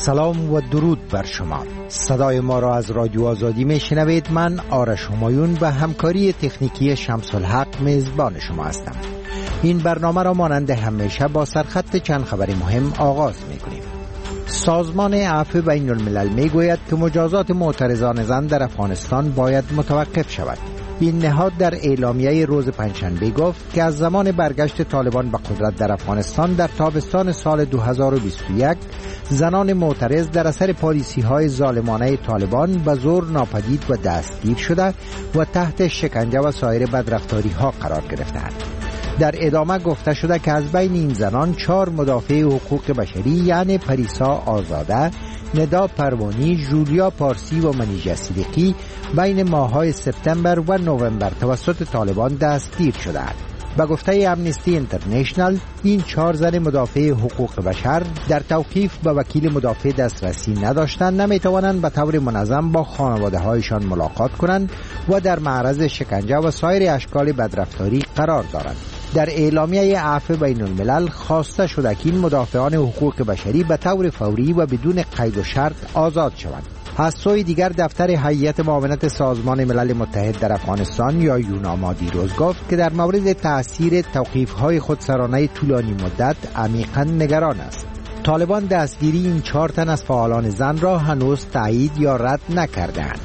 سلام و درود بر شما. صدای ما را از رادیو آزادی می شنوید. من آرش همایون و همکاری تکنیکی شمس الحق میزبان شما هستم. این برنامه را مانند همیشه با سرخط چند خبر مهم آغاز می کنیم. سازمان عفو بین الملل می گوید که مجازات معترضان زن در افغانستان باید متوقف شود. این نهاد در اعلامیه روز پنجشنبه گفت که از زمان برگشت طالبان به قدرت در افغانستان در تابستان سال 2021 زنان معترض در اثر پالیسی‌های ظالمانه طالبان به زور ناپدید و دستگیر شده و تحت شکنجه و سایر بدرفتاری‌ها قرار گرفتند. در ادامه گفته شده که از بین این زنان 4 مدافع حقوق بشری یعنی پریسا آزاده، ندا پروانی، جولیا پارسی و منیژه صدیقی بین ماه‌های سپتامبر و نوامبر توسط طالبان دستگیر شدند. به گفته امنستی اینترنشنال این 4 زن مدافع حقوق بشر در توقیف به وکیل مدافع دسترسی نداشتند، نمیتوانند به طور منظم با خانواده هایشان ملاقات کنند و در معرض شکنجه و سایر اشکال بدرفتاری قرار دارند. در اعلامیه عفو بین الملل خواسته شده که این مدافعان حقوق بشری به طور فوری و بدون قید و شرط آزاد شوند. از سوی دیگر دفتر هیئت معاونت سازمان ملل متحد در افغانستان یا یوناما دیروز گفت که در مورد تأثیر توقیف‌های خودسرانه طولانی مدت عمیقاً نگران است. طالبان دستگیری این 4 تن از فعالان زن را هنوز تایید یا رد نکردند.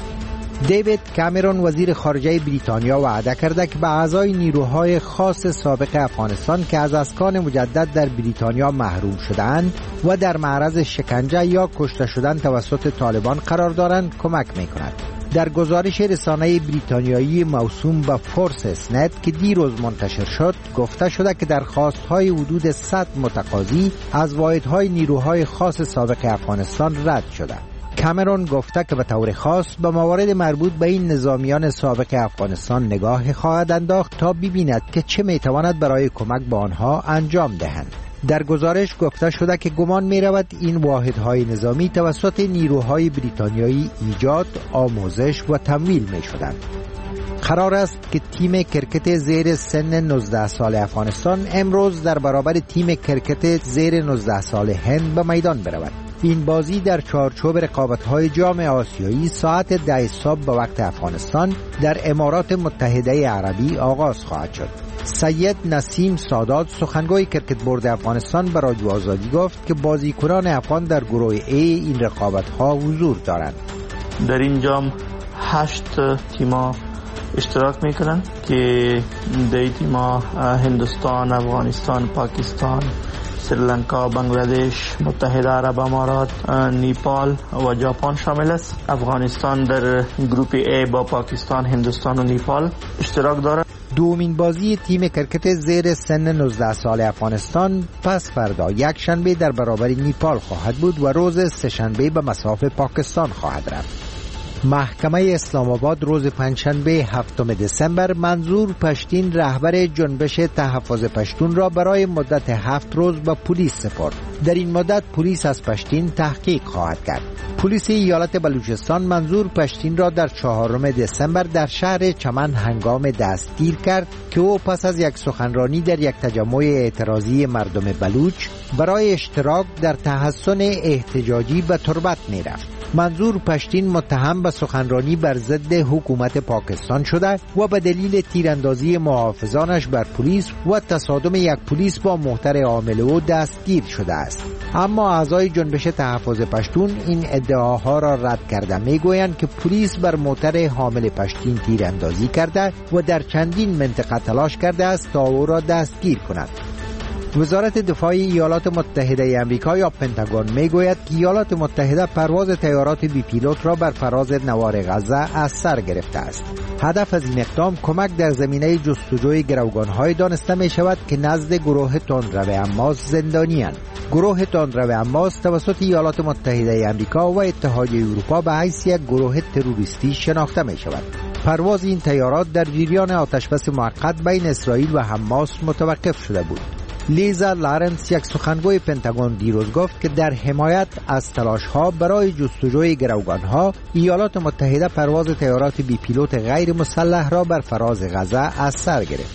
دیوید کامرون وزیر خارجه بریتانیا وعده کرده که به اعضای نیروهای خاص سابق افغانستان که از اسکان مجدد در بریتانیا محروم شدند و در معرض شکنجه یا کشته شدن توسط طالبان قرار دارند کمک می‌کند. در گزارش رسانه بریتانیایی موسوم به فورسس نت که دیروز منتشر شد گفته شده که درخواست‌های حدود 100 متقاضی از واحدهای نیروهای خاص سابق افغانستان رد شده. کامرون گفته که به طور خاص به موارد مربوط به این نظامیان سابق افغانستان نگاه خواهد انداخت تا ببیند که چه میتواند برای کمک به آنها انجام دهند. در گزارش گفته شده که گمان می رود این واحدهای نظامی توسط نیروهای بریتانیایی ایجاد، آموزش و تمویل می شدند. قرار است که تیم کرکت زیر سن 19 سال افغانستان امروز در برابر تیم کرکت زیر 19 سال هند به میدان برود. این بازی در چارچوب رقابت‌های جام آسیایی ساعت 10 صبح به وقت افغانستان در امارات متحده عربی آغاز خواهد شد. سید نسیم سادات سخنگوی کرکت بورد افغانستان به رادیو آزادی گفت که بازیکنان افغان در گروه A این رقابت‌ها حضور دارند. در این جام 8 تیم‌ها اشتراک میکنند که در تیم‌ها هندوستان، افغانستان، پاکستان، سریلانکا، بنگلادش، متحده عرب امارات، نیپال و ژاپن شامل است. افغانستان در گروپ A با پاکستان، هندوستان و نیپال اشتراک دارد. دومین بازی تیم کرکت زیر سن 19 سال افغانستان پس فردا یک شنبه در برابر نیپال خواهد بود و روز سه‌شنبه به مصاف پاکستان خواهد رفت. محکمه اسلام آباد روز پنجشنبه 7 دسامبر منظور پشتین رهبر جنبش تحفظ پشتون را برای مدت 7 روز به پلیس سپرد. در این مدت پلیس از پشتین تحقیق خواهد کرد. پلیس ایالت بلوچستان منظور پشتین را در 4 دسامبر در شهر چمن هنگام دستگیر کرد که او پس از یک سخنرانی در یک تجمع اعتراضی مردم بلوچ برای اشتراک در تحصن احتجاجی به تربت می رفت. منظور پشتین متهم به سخنرانی بر ضد حکومت پاکستان شده و به دلیل تیراندازی محافظانش بر پلیس و تصادم یک پلیس با محضر عامل او دستگیر شده است. اما اعضای جنبش تحفظ پشتون این ادعاها را رد کرده، میگویند که پلیس بر محضر حامل پشتین تیراندازی کرده و در چندین منطقه تلاش کرده است تا او را دستگیر کند. وزارت دفاع ایالات متحده آمریکا یا پنتاگون میگوید که ایالات متحده پرواز طیارات بی پیلوت را بر فراز نوار غزه از سر گرفته است. هدف از این اقدام کمک در زمینه جستجوی گروگان‌های دانسته می شود که نزد گروه تندرو حماس زندانی‌اند. گروه تندرو حماس توسط ایالات متحده آمریکا و اتحادیه اروپا به حیث یک گروه تروریستی شناخته می شود. پرواز این طیارات در جریان آتشبس موقت بین اسرائیل و حماس متوقف شده بود. لیزا لارنس یک سخنگوی پنتاگون دیروز گفت که در حمایت از تلاش‌ها برای جستجوی گروگان‌ها ایالات متحده پرواز طیارات بی پیلوت غیر مسلح را بر فراز غزه از سر گرفته است.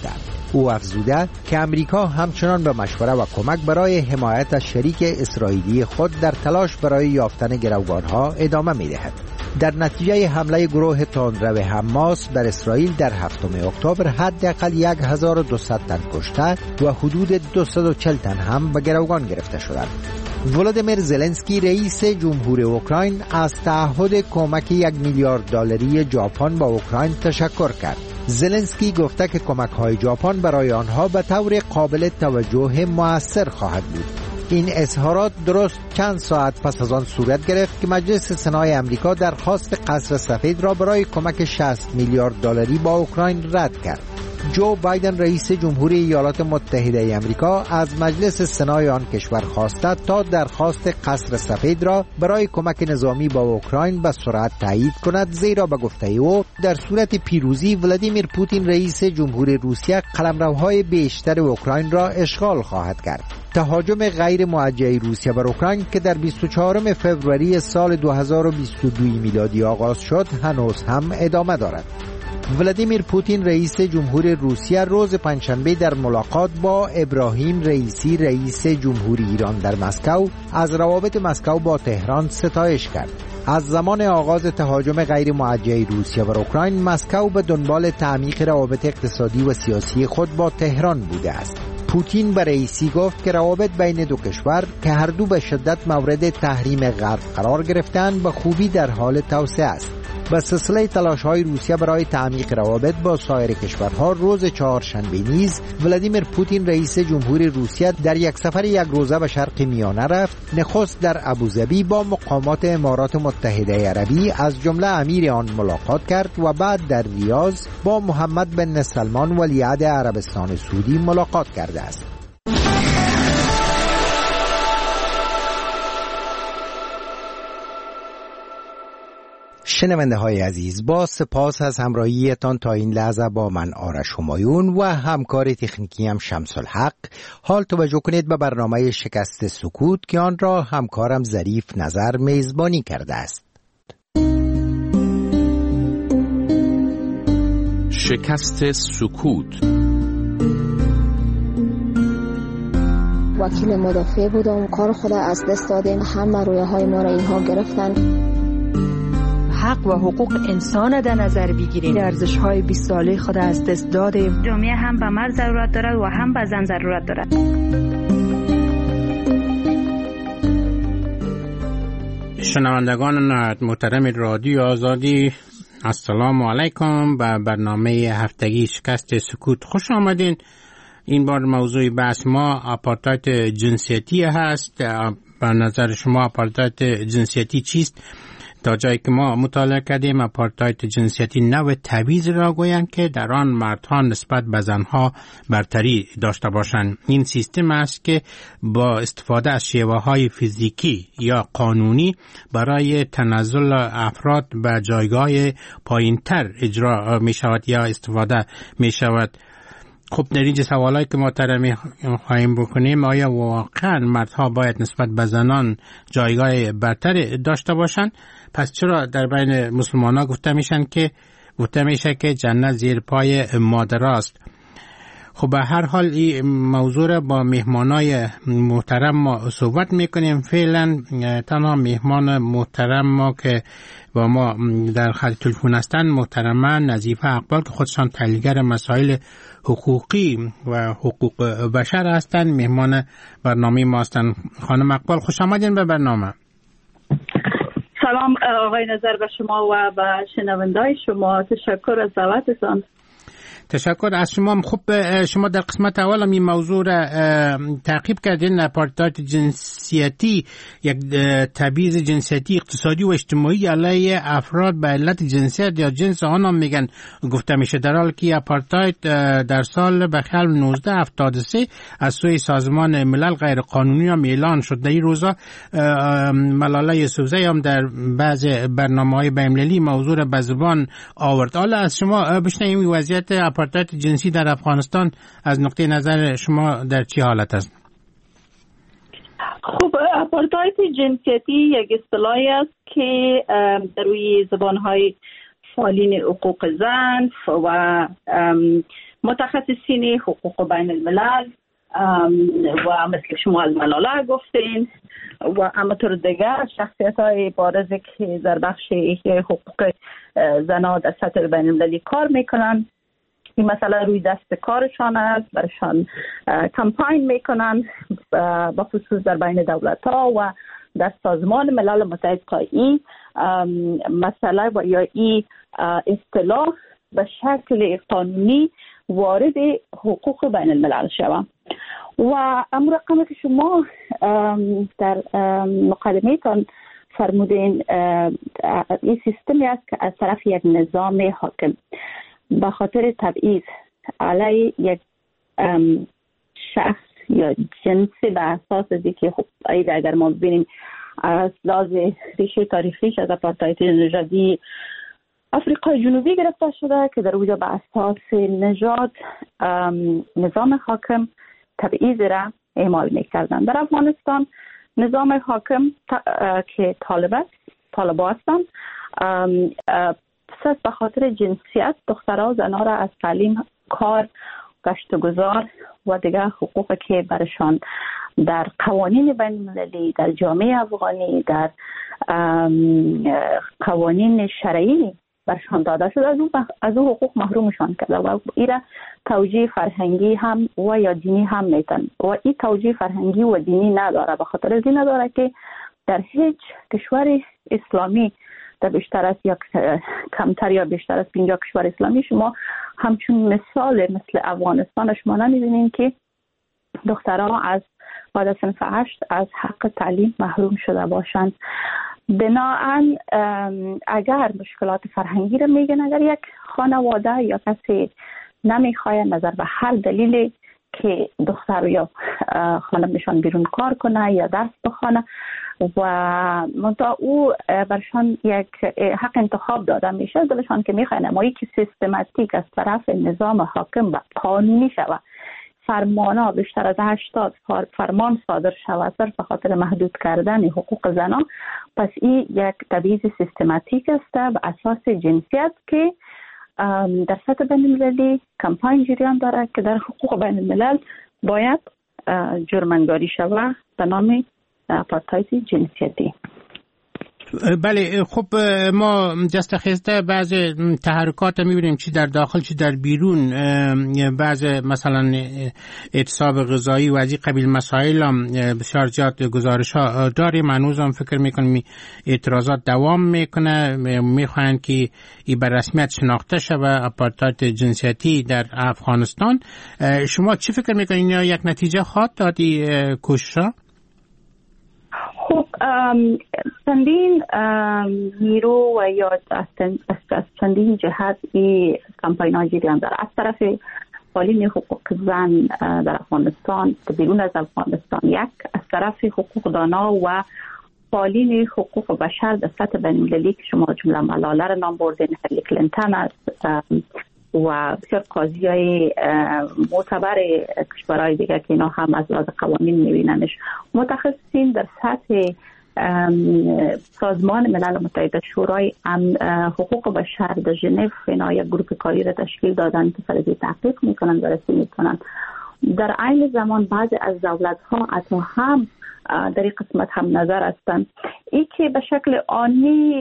او افزوده که امریکا همچنان به مشوره و کمک برای حمایت از شریک اسرائیلی خود در تلاش برای یافتن گروگانها ادامه می‌دهد. در نتیجه حمله گروه تندرو حماس بر اسرائیل در 7 اکتبر حداقل 1200 تن کشته و حدود 240 تن هم به گروگان گرفته شدند. ولادیمیر زلنسکی رئیس جمهور اوکراین از تعهد کمک 1 میلیارد دلاری ژاپن به اوکراین تشکر کرد. زلنسکی گفته که کمک‌های ژاپن برای آنها به طور قابل توجه مؤثر خواهد بود. این اظهارات درست چند ساعت پس از آن صورت گرفت که مجلس سنای امریکا درخواست قصر سفید را برای کمک 60 میلیارد دلاری با اوکراین رد کرد. جو بایدن رئیس جمهوری ایالات متحده امریکا از مجلس سنای آن کشور خواسته تا درخواست قصر سفید را برای کمک نظامی با اوکراین به سرعت تایید کند، زیرا به گفته او در صورت پیروزی ولادیمیر پوتین رئیس جمهور روسیه قلمروهای بیشتر اوکراین را اشغال خواهد کرد. تهاجم غیر موجه روسیه بر اوکراین که در 24 فوریه سال 2022 میلادی آغاز شد هنوز هم ادامه دارد. ولادیمیر پوتین رئیس جمهور روسیه روز پنجشنبه در ملاقات با ابراهیم رئیسی رئیس جمهوری ایران در مسکو از روابط مسکو با تهران ستایش کرد. از زمان آغاز تهاجم غیر موجه روسیه بر اوکراین مسکو به دنبال تعمیق روابط اقتصادی و سیاسی خود با تهران بوده است. پوتین به رئیسی گفت که روابط بین دو کشور که هر دو به شدت مورد تحریم غرب قرار گرفتند به خوبی در حال توسعه است. به سلسله تلاش‌های روسیه برای تعمیق روابط با سایر کشورها روز چهارشنبه نیز ولادیمیر پوتین رئیس جمهور روسیه در یک سفر یک روزه به شرق میانه رفت. نخست در ابوظبی با مقامات امارات متحده عربی از جمله امیر آن ملاقات کرد و بعد در ریاض با محمد بن سلمان ولیعهد عربستان سعودی ملاقات کرده است. شنونده های عزیز، با سپاس از همراهیتان تا این لحظه با من آرش همایون و همکار تکنیکی هم شمس الحق. حال توجه کنید به برنامه شکست سکوت که آن را همکارم ظریف نظر میزبانی کرده است. شکست سکوت. وکیل مدافع بودم، کار خود از دست دادیم، همه رویاهای ما را اینها گرفتن. حق و حقوق انسان در نظر بگیریم. ارزش‌های 20 ساله خود از دست دادیم. جامعه هم به مرد ضرورت دارد و هم به زن ضرورت دارد. شنوندگان محترم رادیو آزادی، السلام علیکم. به برنامه هفتگی شکست سکوت خوش آمدین. این بار موضوع بحث ما آپارتاید جنسیتی هست. به نظر شما آپارتاید جنسیتی چیست؟ تا جایی که ما مطالعه کردیم آپارتاید جنسیتی نوع تبعیض را گویند که در آن مردها نسبت به زنها برتری داشته باشند. این سیستم است که با استفاده از شیوه‌های فیزیکی یا قانونی برای تنزل افراد به جایگاه پایین‌تر اجرا می شود یا استفاده می شود. خب در اینجا سوالایی که محترمی خواهیم بکنیم، آیا واقعا مردها باید نسبت به زنان جایگاه برتر داشته باشند؟ پس چرا در بین مسلمانان گفته میشه که جنت زیر پای مادر است؟ خب به هر حال این موضوع را با مهمانای محترم ما صحبت میکنیم. فعلا تنها مهمان محترم ما که با ما در خط تلفن هستند محترمه نظیفه اقبال که خودشان تحلیلگر مسائل حقوقی و حقوق بشر هستند. مهمان برنامه ما هستند. خانم اقبال خوش آمدین به برنامه. سلام آقای نظر به شما و به شنونده‌های شما. تشکر از دعوتتان. تشکر از شما. خب شما در قسمت اول هم این موضوع را تعقیب کردین. آپارتاید جنسیتی یک تبعیض جنسیتی اقتصادی و اجتماعی علیه افراد به علت جنسیت یا جنس آنها میگن گفته میشه، در حالی که آپارتاید در سال به خلال 1973 از سوی سازمان ملل غیر قانونی هم اعلان شد. در این روزا ملاله یوسفزی هم در بعض برنامه‌های بین‌المللی موضوع را به زبان آورد. حالا از شما بشنویم وضعیت آپارتاید جنسی در افغانستان از نقطه نظر شما در چه حالت است؟ خب آپارتاید جنسیتی یک اصطلاحی است که در روی زبان‌های فعالین حقوق زن و متخصصین حقوق بین الملل و مثل شما از ملاله گفتین و همطور دیگر شخصیت های بارزی که در بخش حقوق زنان در سطح بین المللی کار میکنن. این مسئله روی دست کارشان است، برشان کمپاین میکنن با خصوص در بین دولت ها و در سازمان ملل متحد این مسئله و یا این اصطلاح به شکل قانونی وارد حقوق بین الملل شود. و امر رقمی که شما در مقدمه تان فرمودین این سیستمی است که از طرف یک نظام حاکم به خاطر تبعیض علیه یک شخص یا جنسی به اساس که خب اگر ما ببینیم از لحاظ ریشه تاریخیش از آپارتاید نژادی آفریقای جنوبی گرفته شده که در اونجا به اساس نژاد نظام حاکم تبعیض را اعمال میکردن. در افغانستان نظام حاکم که طالبا هستند پس به خاطر جنسیت دخترها و زنها را از تعلیم، کار، گشت و گذار و دیگر حقوق که برشان در قوانین بین المللی، در جامعه افغانی، در قوانین شرعی برشان داده شده از او حقوق محرومشان کرده و ایره توجیه فرهنگی هم و یا دینی هم میتن و این توجیه فرهنگی و دینی نداره. به خاطر از این نداره که در هیچ کشور اسلامی در بیشتر از یا کمتر یا بیشتر از 50 کشور اسلامی شما همچون مثال مثل افغانستان شما نمیبینین که دخترها از بعد از صنف 8 از حق تعلیم محروم شده باشند. بناهن اگر مشکلات فرهنگی رو میگن، اگر یک خانواده یا کسی نمیخواه نظر به هر دلیلی که دختر یا خانمشان بیرون کار کنه یا درس بخونه و منتها او برشان یک حق انتخاب داده میشه دلشان که میخواه نمایی که سیستماتیک از طرف نظام حاکم و قانونی شود فرمانا بیشتر از 80 فرمان صادر شود صرف به خاطر محدود کردن حقوق زنان، پس این یک تبعیض سیستماتیک است به اساس جنسیت که در سطح بین المللی کمپاین جریان داره که در حقوق بین الملل باید جرم‌انگاری شود به نام آپارتاید جنسیتی. بله، خب ما دست خسته بعض تحرکات میبینیم چی در داخل چی در بیرون، بعض مثلا اعتصاب غذایی و از این قبیل مسائل هم بسیار زیاد گزارش ها داریم. هنوز هم فکر میکنیم اعتراضات دوام میکنه، میخواهند که این به رسمیت شناخته شود آپارتاید جنسیتی در افغانستان. شما چی فکر میکنید یک نتیجه خواهد دادی کوشش‌ها؟ خب چندین نیرو و یا از چندین جهت این کمپاین ها جریان داره. از طرف فعالین حقوق زن در افغانستان بیرون از افغانستان یک، از طرف حقوق دانا و فعالین حقوق بشر در سطح بین المللی که شما جمله ملاله را نام بردین، هیلاری کلینتون است و بسیار قاضیای معتبر کشورهای دیگه که اینا هم از لحاظ قوانین میبیننش. متخصصین در سطح سازمان ملل متحد شورای حقوق بشر در ژنو اینا یک گروه کاری را تشکیل دادن که فرضی تحقیق میکنن و رسمی میکنن. در عین زمان بعضی از دولت ها حتی هم در این قسمت هم نظر هستند ای که به شکل آنی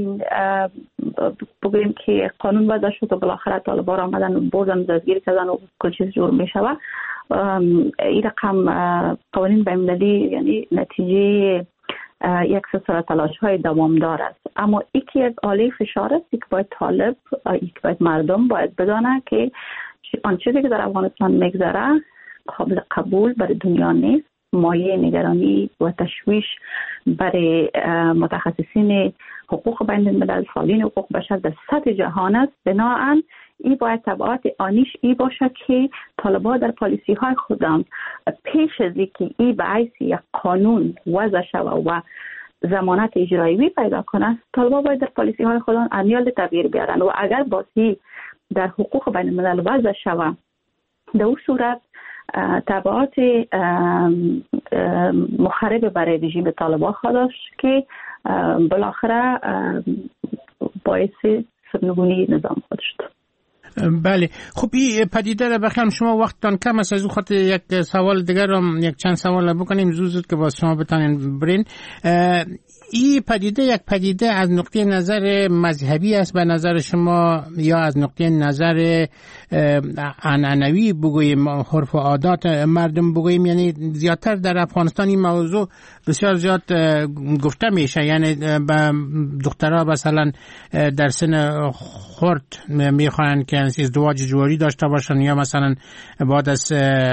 بگوییم که قانون وضع شد و بالاخره طالبان آمدن و بردن دستگیر کردن و کل چیز جور می شود. این رقم قوانین بین‌المللی یعنی نتیجه یک سلسله تلاش های دوامدار است، اما ای که یک آله فشار است که باید طالب ای که باید مردم باید بدانه که آن چیزی که در افغانستان میگذره قابل قبول برای دنیا نیست، مایه نگرانی و تشویش برای متخصصین حقوق بین الملل، فعالین حقوق بشر در سطح جهان است. بنابراین این باید تبعات آنیش ای باشه که طالبان در پالیسی های خودم پیش از اینکه ای به حیث یک قانون وضع شود و ضمانت اجرایی پیدا کنه، طالبان باید در پالیسی های خودم عمل تغییر بیارن و اگر باسی در حقوق بین الملل وضع شود در اون صورت تبعات مخرب برای رژیم طالبان خواهد که بالاخره باعث سرنگونی نظام خود شد. بله. خب این پدیده را بخیرم شما وقتتان کم است، از او خاطر یک سوال دیگر یک چند سوال بکنیم زود که با شما بتانین برین. این پدیده یک پدیده از نقطه نظر مذهبی است به نظر شما یا از نقطه نظر عنعنوی بگوییم، عرف و عادات مردم بگوییم؟ یعنی زیادتر در افغانستان این موضوع بسیار زیاد گفته میشه، یعنی به دخترها مثلا در سن خرد میخواهند که ازدواج جواری داشته باشن یا مثلا بعد از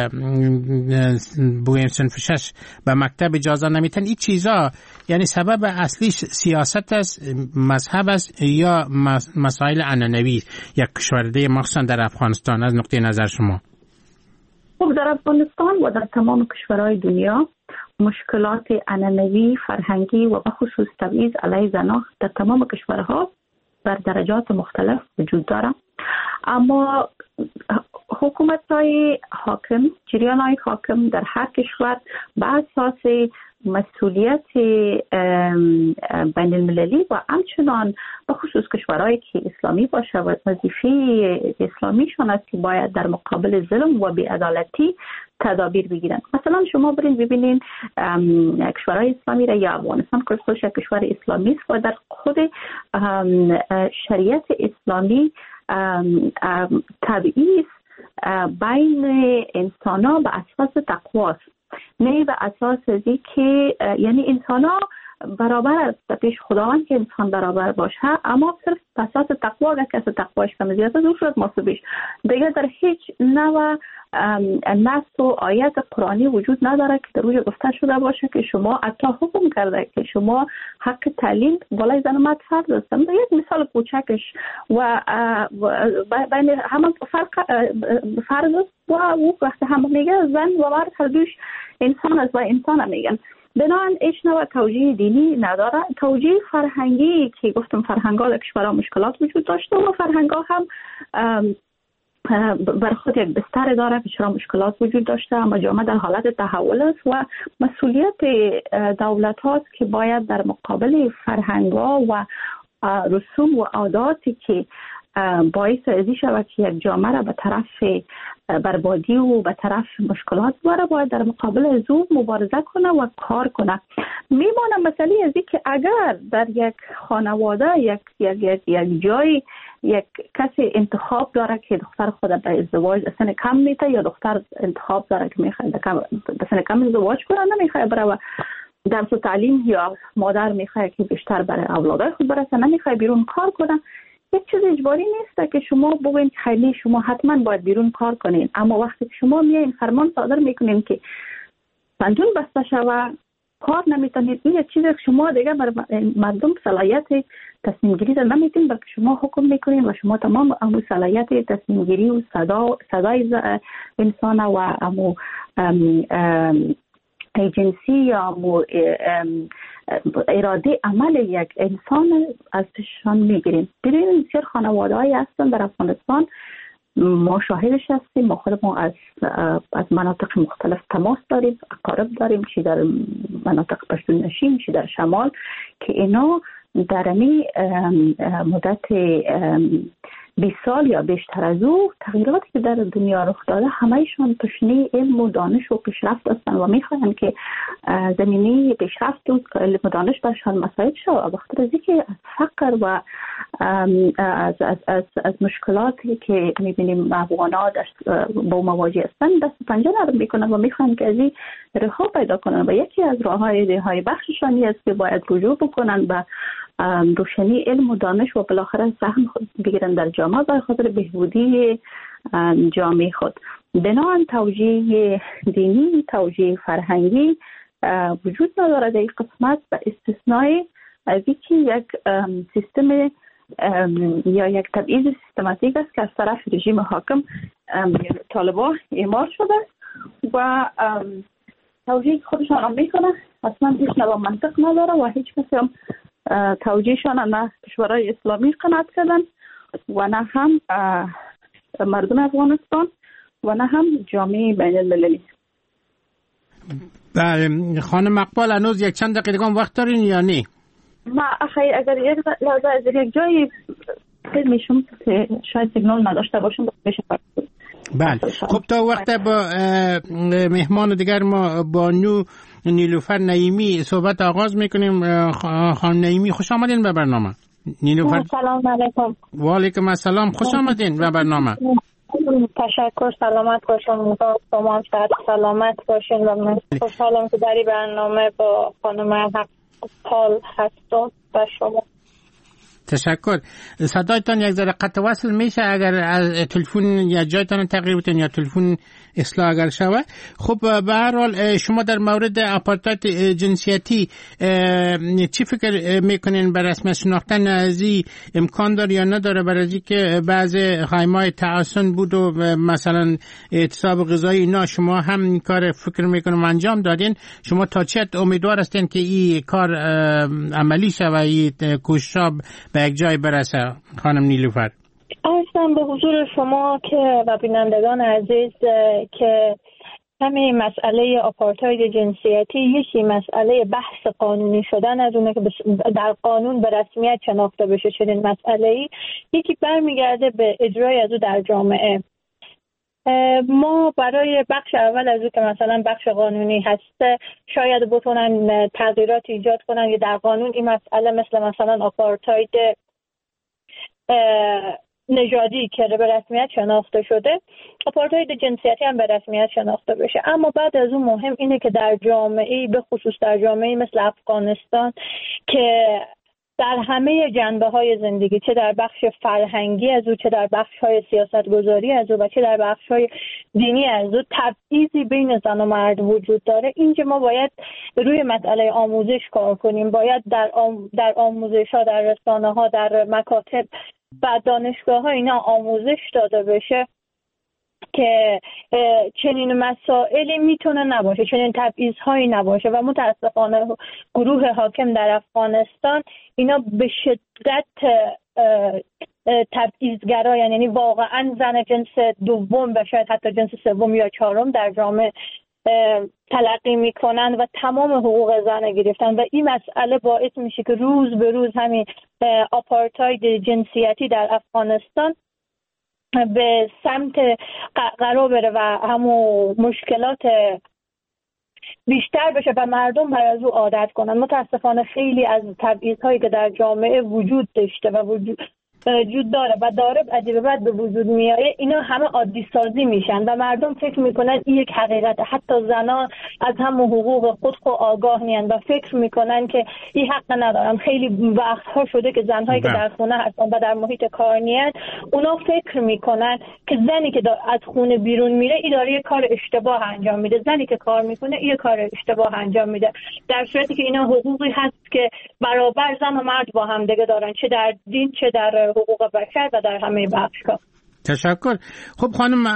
بگوییم صنف 6 به مکتب اجازه نمیتن. این چیزا یعنی سبب اصلیش سیاست است، مذهب است یا مسائل عنعنوی یک کشورده مخصوصا در افغانستان از نقطه نظر شما؟ خب در افغانستان و در تمام کشورهای دنیا مشکلات عنعنوی فرهنگی و به خصوص تبعیض علیه زنان در تمام کشورها بر درجات مختلف وجود دارد، اما حکومت‌های حاکم، جریان‌های حاکم در هر کشور به اساس مسئولیت بین المللی و همچنان به خصوص کشورهایی که اسلامی باشه و وظیفه اسلامیشان است که باید در مقابل ظلم و بی‌عدالتی تدابیر بگیرن. مثلا شما برین ببینین کشورهای اسلامی را یا افغانستان که خودش کشور اسلامی است و در خود شریعت اسلامی تبعیض بین انسان‌ها به اساس تقوا است، نه به اساس ازی که یعنی انسان‌ها برابر است پیش خداوند که انسان برابر باشه، اما صرف به اساس تقوا اگر کسی تقواش کم زیاد از او شد محسوبش دیگه در هیچ نوع نص و آیت قرآنی وجود نداره که در روی گفته شده باشه که شما حتی حکم کرده که شما حق تعلیم بالای زن و مرد فرض است. یک مثال کوچکش و بین همان فرض است و او وقتی هم میگه زن و مرد هر دوش انسان است و انسان میگن. بنابراین هیچ نوع توجیه دینی نداره. توجیه فرهنگی که گفتم فرهنگ‌ها در کشورها مشکلات وجود داشته و فرهنگ‌ها هم بر خود یک بستر داره که چرا مشکلات وجود داشته، اما جامعه در حالت تحول است و مسئولیت دولت هاست که باید در مقابل فرهنگ‌ها و رسوم و عاداتی که باعث ازی شود که یک جامعه را به طرف بربادی و به طرف مشکلات بره باید در مقابل از او مبارزه کنه و کار کنه. میمونه مسئله ازی که اگر در یک خانواده یک جای یک کسی انتخاب داره که دختر خود به ازدواج سن کم میته یا دختر انتخاب داره که میخواد به سن کم ازدواج کنه نمیخواد بره و درس و تعلیم یا مادر میخواد که بیشتر برای اولادای خود برسه نمیخواد بیرون کار کنه، یک چیز اجباری نیست که شما بگوین خیلی شما حتما باید بیرون کار کنین، اما وقتی که شما میایین فرمان صادر میکنین که پنجون بسته شوه کار نمیتونید، این یک چیزی که شما دیگه بر مردم صلاحیت تصمیم گیری را نمیتونید بلکه شما حکم میکنین و شما تمام امو صلاحیت تصمیم گیری و صدای انسان و امو ایجنسی یا اراده عمل یک انسان از پیششان میگیریم. ببینید بسیار خانواده‌ای هستن در افغانستان، ما شاهدش هستیم، ما خودمون از مناطق مختلف تماس داریم، اقارب داریم، چی در مناطق پشتون نشین چی در شمال، که اینا در این مدت 20 سال یا بیشتر از او تغییراتی که در دنیا رخ داده همه‌شان تشنه علم و دانش و پیشرفت هستند و می‌خواهند که زمینه پیشرفت و علم و دانش برشان مساعد شود. بخاطر از اینکه از فقر و از مشکلاتی که می‌بینیم افغان‌ها با مواجه هستند دست و پنجه نرم می‌کنند و می‌خواهند که از این رها پیدا کنند و یکی از راه‌های بخششان است که باید رجوع بکنند به روشنی علم و دانش و بالاخره سهم بگیرن در جامعه برای خاطر بهبودی جامعه خود. بنابراین توجیه دینی، توجیه فرهنگی وجود نداره در این قسمت به استثنای از اینکه یک سیستم یا یک تبعیض سیستماتیک است که از طرف رژیم حاکم طالبان اعمال شده و توجیه خودشان هم میکنه، اصلا هیچ نوع منطق نداره و هیچ کسی هم توجیهشان نه کشورهای اسلامی قناعت کردن و نه هم مردم افغانستان و نه هم جامعه بین المللی. بله خانم مقبال هنوز یک چند دقیقه وقت دارین یا نه؟ ما اگر یک لحظه از یک جایی میشم که شاید سیگنال نداشته باشم بشه. بله خب تا وقت با مهمان دیگر ما بانو نیلوفر نعیمی صحبت آغاز میکنیم. خانم نعیمی خوش آمدین به برنامه. نیلوفر سلام علیکم. و علیکم السلام، خوش آمدین به برنامه. تشکر، سلامت باشین. شما هم سلامت باشین و من خوشحالم که در این برنامه با خانم حقپال هستم و شما. تشکر. صدایتان یک ذره قطع وصل میشه اگر از تلفن یا جایتان تغییر بتین یا تلفن اصلاح اگر شوه. خب به هر حال شما در مورد آپارتاید جنسیتی چی فکر میکنین؟ به رسمیت شناختن از این امکان داره یا نداره؟ برای از که بعض خیمه‌های تعاصن بود و مثلا اعتصاب غذایی اینا، شما هم این کار فکر میکنم انجام دادین. شما تا چه امیدوار هستین که این کار عملی شه و این کوشش به یک جای برسه؟ خانم نیلوفر. عرضم به حضور شما که و بینندگان عزیز که همین مسئله آپارتاید جنسیتی یکی مسئله بحث قانونی شدن از اونه که در قانون به رسمیت شناخته بشه چنین مسئله‌ای، یکی برمیگرده به اجرای از او در جامعه. ما برای بخش اول از او که مثلا بخش قانونی هسته شاید بتونن تغییرات ایجاد کنن یا در قانون این مسئله مثلا آپارتاید نژادی که به رسمیت شناخته شده، آپارتاید جنسیتی هم به رسمیت شناخته بشه. اما بعد از اون مهم اینه که در جامعه‌ای به خصوص در جامعه‌ای مثل افغانستان که در همه جنبه‌های زندگی، چه در بخش فرهنگی از او، چه در بخش‌های سیاست‌گذاری از او و چه در بخش‌های دینی از او، تبعیضی بین زن و مرد وجود داره. اینکه ما باید روی مسئله آموزش کار کنیم، باید در آموزش‌ها، در رسانه‌ها، در مکاتب و دانشگاه‌ها اینا آموزش داده بشه که چنین مسائلی میتونه نباشه، چنین تبعیض‌هایی نباشه. و متاسفانه گروه حاکم در افغانستان اینا به شدت تبعیض‌گرا، یعنی واقعا زن جنس دوم و شاید حتی جنس سوم یا چهارم در جامعه تلقی میکنن و تمام حقوق زن گرفتن و این مسئله باعث میشه که روز به روز همین آپارتاید جنسیتی در افغانستان به سمت قرار بره و همون مشکلات بیشتر بشه و مردم بر از او عادت کنن. متاسفانه خیلی از تبعیض‌هایی که در جامعه وجود داشته و وجود داره و داره عجیبه بعد به وجود میاره، اینا همه عادی سازی میشن و مردم فکر میکنن این یک حقیقت. حتی زنان از هم حقوق خود آگاه نیستن و فکر میکنن که این حق ندارن. خیلی وقتها شده که زنهایی که در خونه هستن و در محیط کار نیستن، اونا فکر میکنن که زنی که از خونه بیرون میره این داره یه کار اشتباه انجام میده، زنی که کار میکنه یه کار اشتباه انجام میده، در صورتی که اینا حقوقی هست که برابر زن و مرد با هم دیگه دارن، چه در دین چه در حقوق بشر و در همه بخش‌ها. تشکر. خب خانم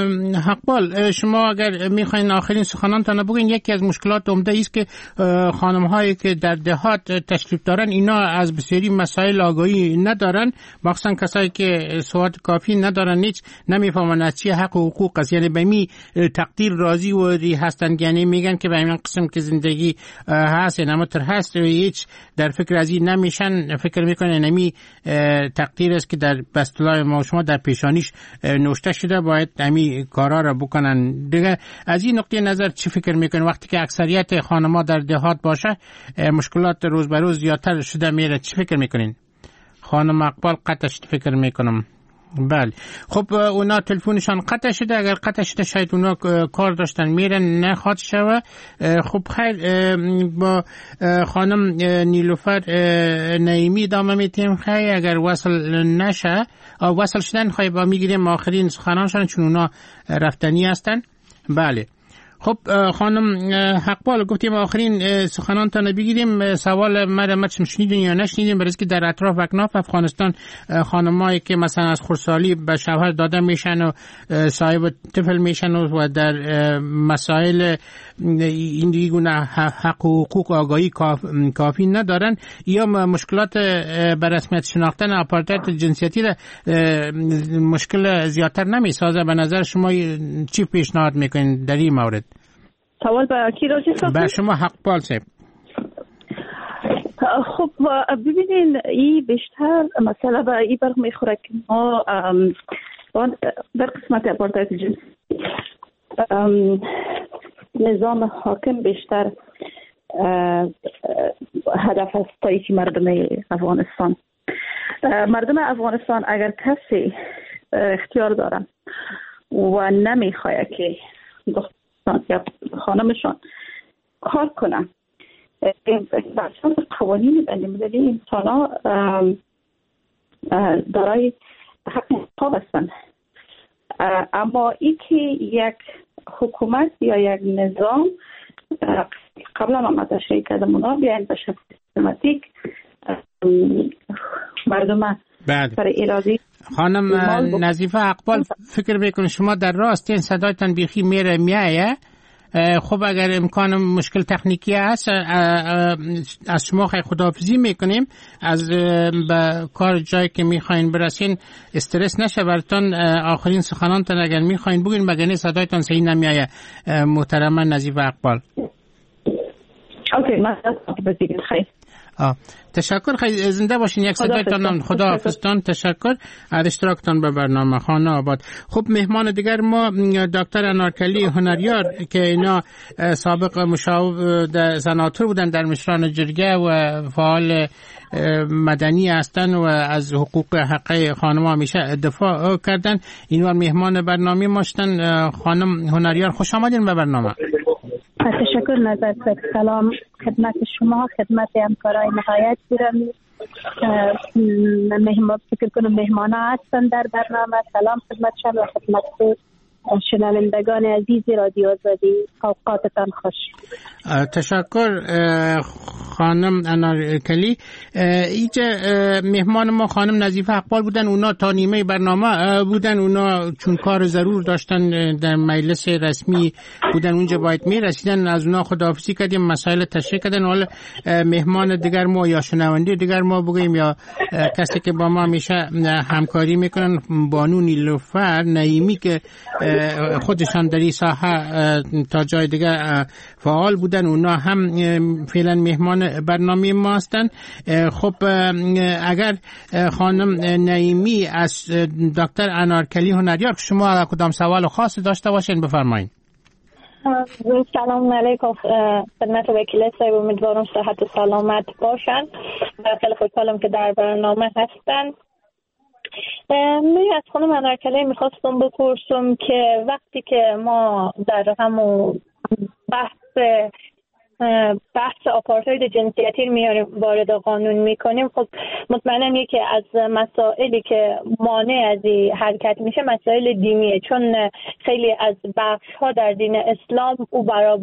حقپال، شما اگر میخواین آخرین سخنانتان بگین، یکی از مشکلات عمده است که خانم هایی که در دهات تشریف دارن اینا از بسیاری مسائل آگاهی ندارن، مخصوصا کسایی که سواد کافی ندارن، هیچ نمیفهمن از چی حق و حقوق است. یعنی به می تقدیر راضی و ری هستن، یعنی میگن که به این قسم که زندگی هست یعنی متر هست و هیچ در فکر از این نمیشن. فکر میکنن نمی تقدیر است که در بستلای ما شما در پیشانی نوشته شده، باید همین کارا را بکنن دیگه. از این نقطه نظر چی فکر میکنین وقتی که اکثریت خانم‌ها در دهات باشه مشکلات روز به روز زیادتر شده میره؟ چی فکر میکنین؟ خانم اقبال قطعش فکر میکنم. بله خب اونا تلفنشان قطع شده، اگر قطع شده شاید اونا کار داشتن میرن نخواد شوه. خب خیر، با خانم نیلوفر نعیمی ادامه میتیم. خیر اگر وصل نشه، وصل شدن خواهی با میگیریم آخرین سخنانشان چون اونا رفتنی هستن. بله خب خانم حقپال، گفتیم آخرین سخنانتان بگیریم. سوال مرا شنیدین یا نشنیدین؟ برای که در اطراف اکناف افغانستان خانمایی که مثلا از خردسالی به شوهر داده میشن و صاحب طفل میشن و در مسائل این دیگونه حق و حقوق آگاهی کافی ندارن یا مشکلات به رسمیت شناختن آپارتاید جنسیتی را مشکل زیادتر نمیسازه؟ به نظر شما چی پیشنهاد میکنین در این مورد؟ سوال به کی راجع است؟ به شما حقپال صاحب. خب ببینین این بیشتر مسئله به این برق میخوره که ما در قسمت اپارتاید جنسی نظام حاکم بیشتر هدف است تایید مردم افغانستان. مردم افغانستان اگر کسی اختیار دارن و نمیخواه که دختران یا خانمشان کار کنن، بحثان قوانین بین‌المللی انسان ها دارای حق انتخاب هستند، اما این که یک حکومت یا یک نظام قبلا ما تشریح کردم اونا بیاین به شکل سیستماتیک مردم برای ارادی. خانم نظیفه اقبال، فکر میکنم شما در راست این صدایتان بیخی میایه. خب اگر امکان مشکل تکنیکی هست از شما خداحافظی میکنیم، از به کار جایی که میخواین برسین استرس نشه براتون. آخرین سخنانتان اگر میخواین بگین، مگه صدایتان صحیح نمیایه محترمه نظیفه اقبال. اوکی، من بزیگم خیلی تشکر، خیلی زنده باشین. یک صدایتان خداحافظتان. تشکر از اشتراکتان به برنامه خانه آباد. خب مهمان دیگر ما دکتر انارکلی هنریار که اینا سابق مشاور سناتور بودن در مشران جرگه و فعال مدنی هستن و از حقوق حقه خانم‌ها همیشه دفاع کردن. اینوار مهمان برنامه ما هستن. خانم هنریار خوش آمدین به برنامه. تشکر نظر. سلام خدمت شما، خدمت همکارای نهایت گرامی. فکر کنم مهمان هستن در برنامه. سلام خدمتشان و خدمت شنوندگان عزیز رادیو آزادی. اوقاتتان خوش. تشکر خانم انارکلی. اینجا مهمان ما خانم نظیفه اقبال بودن. اونا تا نیمه برنامه بودن. اونا چون کار ضرور داشتن در مجلس رسمی بودن اونجا باید میرسیدن. از اونا خداحافظی کردیم، مسائل تشریح کردن. حالا مهمان دیگر ما یا شنونده دیگر ما بگیم یا کسی که با ما همیشه همکاری میکنن، بانو نیلوفر نعیمی که خودشان در این ساحه تا جای دیگه فعال بودن، اونا هم فعلا مهمان برنامه ما هستن. خب اگر خانم نعیمی از دکتر انارکلی هنریار شما کدام سوال خاص داشته باشین بفرمایید. سلام علیکم خدمت وکیل صاحب، امیدوارم صحت و سلامت باشن. خیلی خوشحالم که در برنامه هستن. من از خانم انارکلی میخواستم بپرسم که وقتی که ما در همون بحث آپارتاید جنسیتی میاریم وارد قانون میکنیم، خب مطمئنم یکی از مسائلی که مانع از این حرکت میشه مسائل دینیه، چون خیلی از بخش ها در دین اسلام او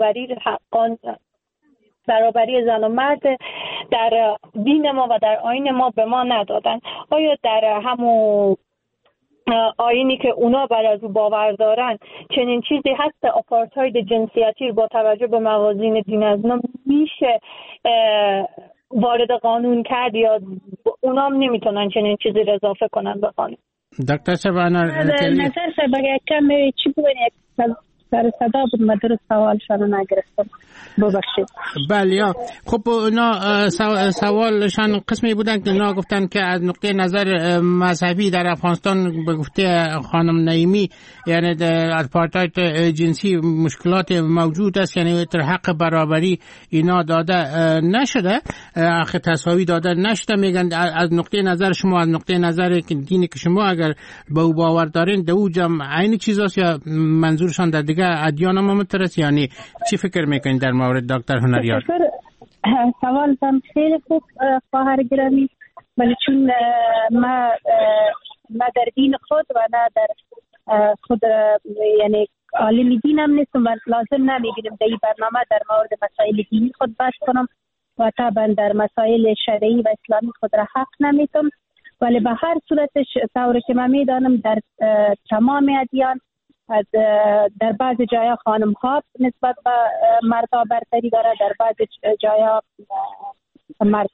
برابری زن و مرد در دین ما و در آیین ما به ما ندادن. آیا در همون آیینی که اونا بر از او باور دارن چنین چیزی هست آپارتاید جنسیتی با توجه به موازین دین از اونا میشه وارد قانون کرد یا اونا هم نمیتونن چنین چیزی را اضافه کنن به قانون؟ دکتر شبانه نظر صاحب اگر کم چی بگوین سر صدا بود من درست سوالشان نگرفتم، ببخشید. بله خب اونا سوالشان قسمی بودن که اونا گفتن که از نقطه نظر مذهبی در افغانستان به گفته خانم نعیمی یعنی آپارتاید جنسی مشکلات موجود است، یعنی تر حق برابری اینا داده نشده، حق تساوی داده نشده. میگن از نقطه نظر شما، از نقطه نظر دینی که شما اگر به او باور دارین در او جمع عین چیزاست یا منظورشان در دیگه ادیان هم مترس؟ یعنی چی فکر میکنین در مورد دکتر هنریار؟ سوال هم خیلی خوب خواهر گرامی، ولی چون ما در دین خود و نه در خود یعنی عالم دینم نیستم و لازم نمیبینم در این برنامه در مورد مسائل دینی خود بحث کنم و طبعا در مسائل شرعی و اسلامی خود را حق نمیتونم، ولی به هر صورتش طوری که من میدانم در تمام ادیان در بعض جایا خانم ها نسبت به مردها برتری داره، در بعض جایا مردها.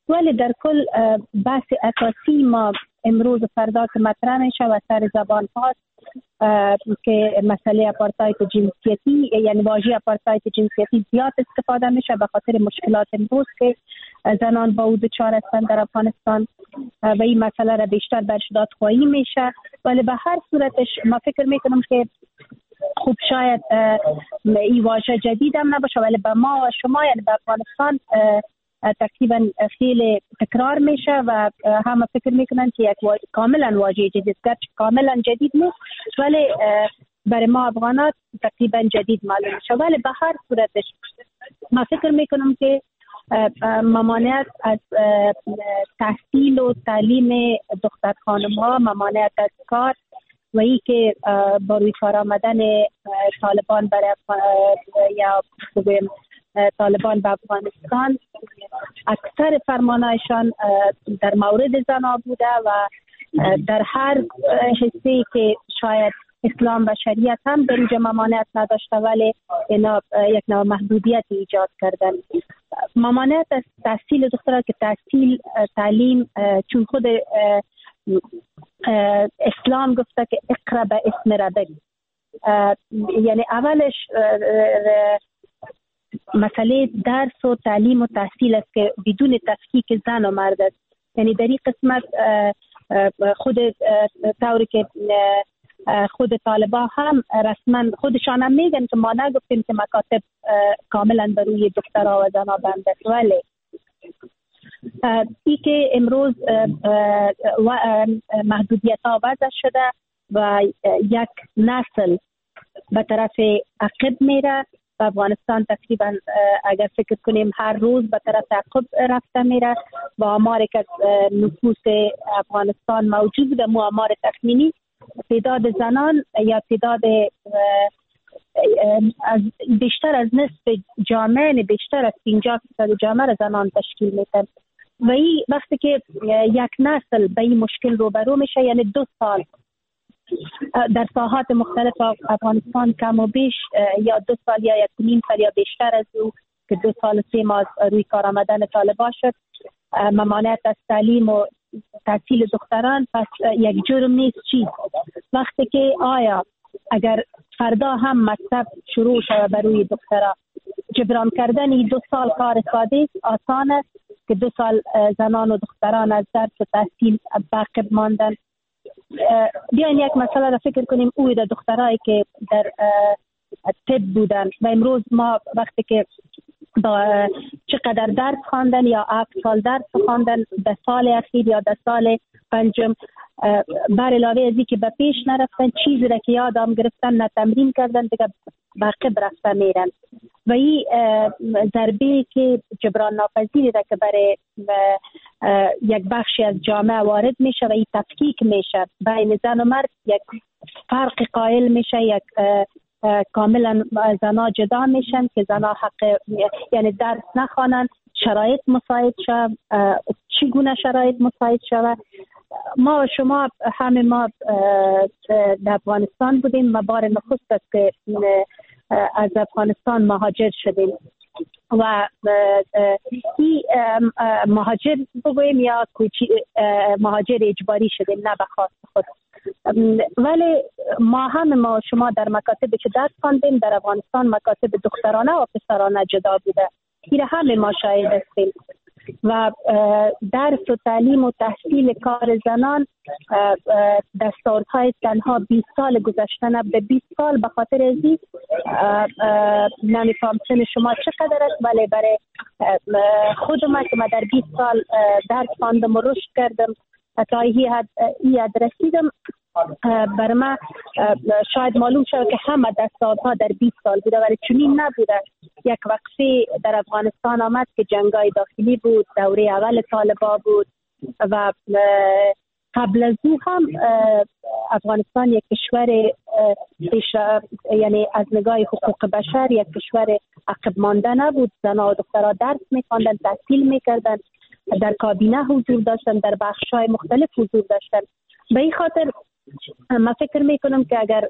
ولی در کل بحث اساسی ما امروز و فردا که مطرح میشه و سر زبان هاست که مسئله آپارتاید جنسیتی، یعنی واژه آپارتاید جنسیتی زیاد استفاده میشه به خاطر مشکلات امروز که زنان با او دچار هستند در افغانستان و این مسئله را بیشتر برش دادخواهی میشه. ولی به هر صورتش ما فکر میکنم که خوب شاید این واژه جدید هم نباشه، ولی به ما و شما یعنی به افغانستان تقریبا خیلی تکرار میشه و همه فکر میکنن که یک کاملا واژه جدید، گرچه کاملا جدید نیست ولی برای ما افغانات تقریبا جدید معلوم میشه. ولی به هر صورتش ما فکر میکنم که ممانعت از تحصیل و تعلیم دختر خانم ها، ممانعت از کار و ای که با روی کار آمدن طالبان برای یا طالبان به افغانستان اکثر فرمانایشان در مورد زنها بوده و در هر حصه‌ای که شاید اسلام و شریعت هم در اینجا ممانعت نداشته ولی اینا یک نوع محدودیت ایجاد کردن. ممانعت از تحصیل دخترها که تعلیم چون خود اسلام گفته که اقرا به اسم ربک، یعنی اولش مسئله درس و تعلیم و تحصیل است که بدون تفکیک زن و مرد است. یعنی در این قسمت خود طوری که خود طالبان هم رسما خودشان هم میگن که ما نگفتیم که مکاتب کاملا بر روی دخترها و زنها بنده است، ولی ای که امروز محدودیت ها وضع شده و یک نسل به طرف عقب میره و افغانستان تقریبا اگر فکر کنیم هر روز به طرف عقب رفته میره و آماری که نفوس افغانستان موجود بوده مو آمار تخمینی تعداد زنان یا تعداد بیشتر از نصف جامعه، بیشتر از 50% جامعه را زنان تشکیل میدن و این وقتی که یک نسل به این مشکل روبرو میشه یعنی 2 سال در ساحات مختلف افغانستان کم و بیش یا 2 سال یا 1.5 سال یا بیشتر از او که 2 سال 3 ماه روی کار آمدن طالبان شد ممانعت از تعلیم و تحصیل دختران، پس یک جرم نیست چی؟ وقتی که آیا اگر فردا هم مکتب شروع شود برای دخترها جبران کردن این 2 سال کار ساده است، آسان است که 2 سال زنان و دختران از درس و تحصیل باقی ماندن. بیاین یک مسئله را فکر کنیم اوی در دخترایی که در طب بودن و امروز ما وقتی که با چقدر درس خواندن یا 7 سال درس خواندن در سال اخیر یا در سال 5 بر علاوه از این که به پیش نرفتن چیزی را که یادم گرفتن نه تمرین کردن دیگه باقی رفته میرن و این ضربه که جبران ناپذیری را که برای یک بخشی از جامعه وارد میشه و این تفکیک میشه بین زن و مرد، یک فرق قائل میشه، یک کاملا زنها جدا میشن که زنها حق یعنی درس نخوانن، شرایط مساعد شد، چگونه شرایط مساعد شود. ما و شما همه ما در افغانستان بودیم و بار نخست است که از افغانستان مهاجر شدیم و این مهاجر بگویم یا مهاجر اجباری شدیم نه به خواست خود، ولی ما شما در مکاتب که درس خواندیم در افغانستان مکاتب دخترانه و پسرانه جدا بوده، این همه ما شاهد هستیم و درس و تعلیم و تحصیل کار زنان دستاوردهای تنها 20 سال گذشته نه به 20 سال به خاطر ازی نمیفهم سن شما چقدر است ولی برای خود ما که من در 20 سال درس خواندم و رشد کردم تا این حد رسیدم بر ما شاید معلوم شد که همه دستاوردها در 20 سال بوده ولی چنین نبوده. یک وقفه در افغانستان آمد که جنگای داخلی بود، دوره اول طالبان بود و قبل از او هم افغانستان یک کشور یعنی از نگاه حقوق بشر یک کشور عقب مانده نبود. زنها و دخترها درس می‌خواندند، تحصیل می‌کردند، در کابینه حضور داشتند، در بخش‌های مختلف حضور داشتند. به این خاطر من فکر میکنم که اگر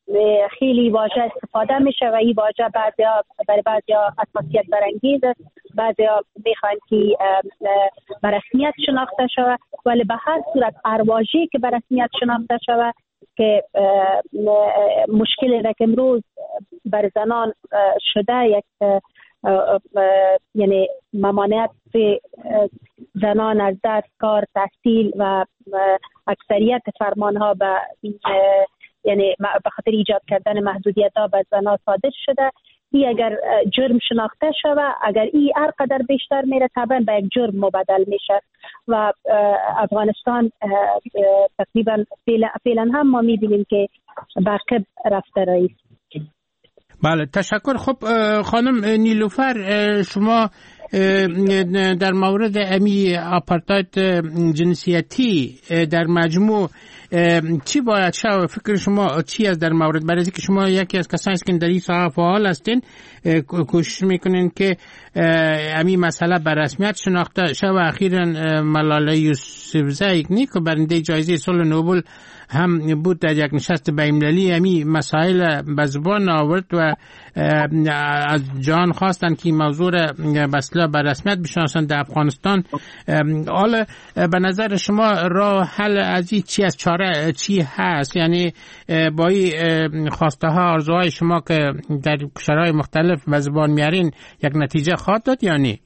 خیلی واژه استفاده میشه و این واژه برای بعضیا حساسیت برانگیز است بعضیا میخوان که به رسمیت شناخته شود، ولی به هر صورت ارواژی که به رسمیت شناخته شود که مشکلی که امروز بر زنان شده، یک یعنی ممانعت زنان از درس، کار، تحصیل و اکثریت فرمانها به یعنی به خاطر ایجاد کردن محدودیت‌ها به زنان صادر شده. این اگر جرم شناخته شود، اگر این هر قدر بیشتر میره طبعا به یک جرم مبدل میشه و افغانستان تقریبا فعلا هم ما میبینیم که برقب رفته رئیس. بله تشکر. خب خانم نیلوفر، شما در مورد امی آپارتاید جنسیتی در مجموع چی باید شد؟ فکر شما چی است در مورد؟ برای اینکه شما یکی از کسانی که در این ساحه فعال هستین، کوشش میکنین که امی مسئله به رسمیت شناخته شد و اخیراً ملاله یوسفزئی که برنده جایزه صلح نوبل هم بود در یک نشست بین‌المللی امی مسائل به زبان آورد و از جان خواستن که موضوع بسلا به رسمیت بشناسند در افغانستان. حالا به نظر شما راه حل از این چی از چاره چی هست؟ یعنی با این خواسته ها آرزوهای شما که در شرایط مختلف به زبان میارین یک نتیجه خواهد داد یا نه؟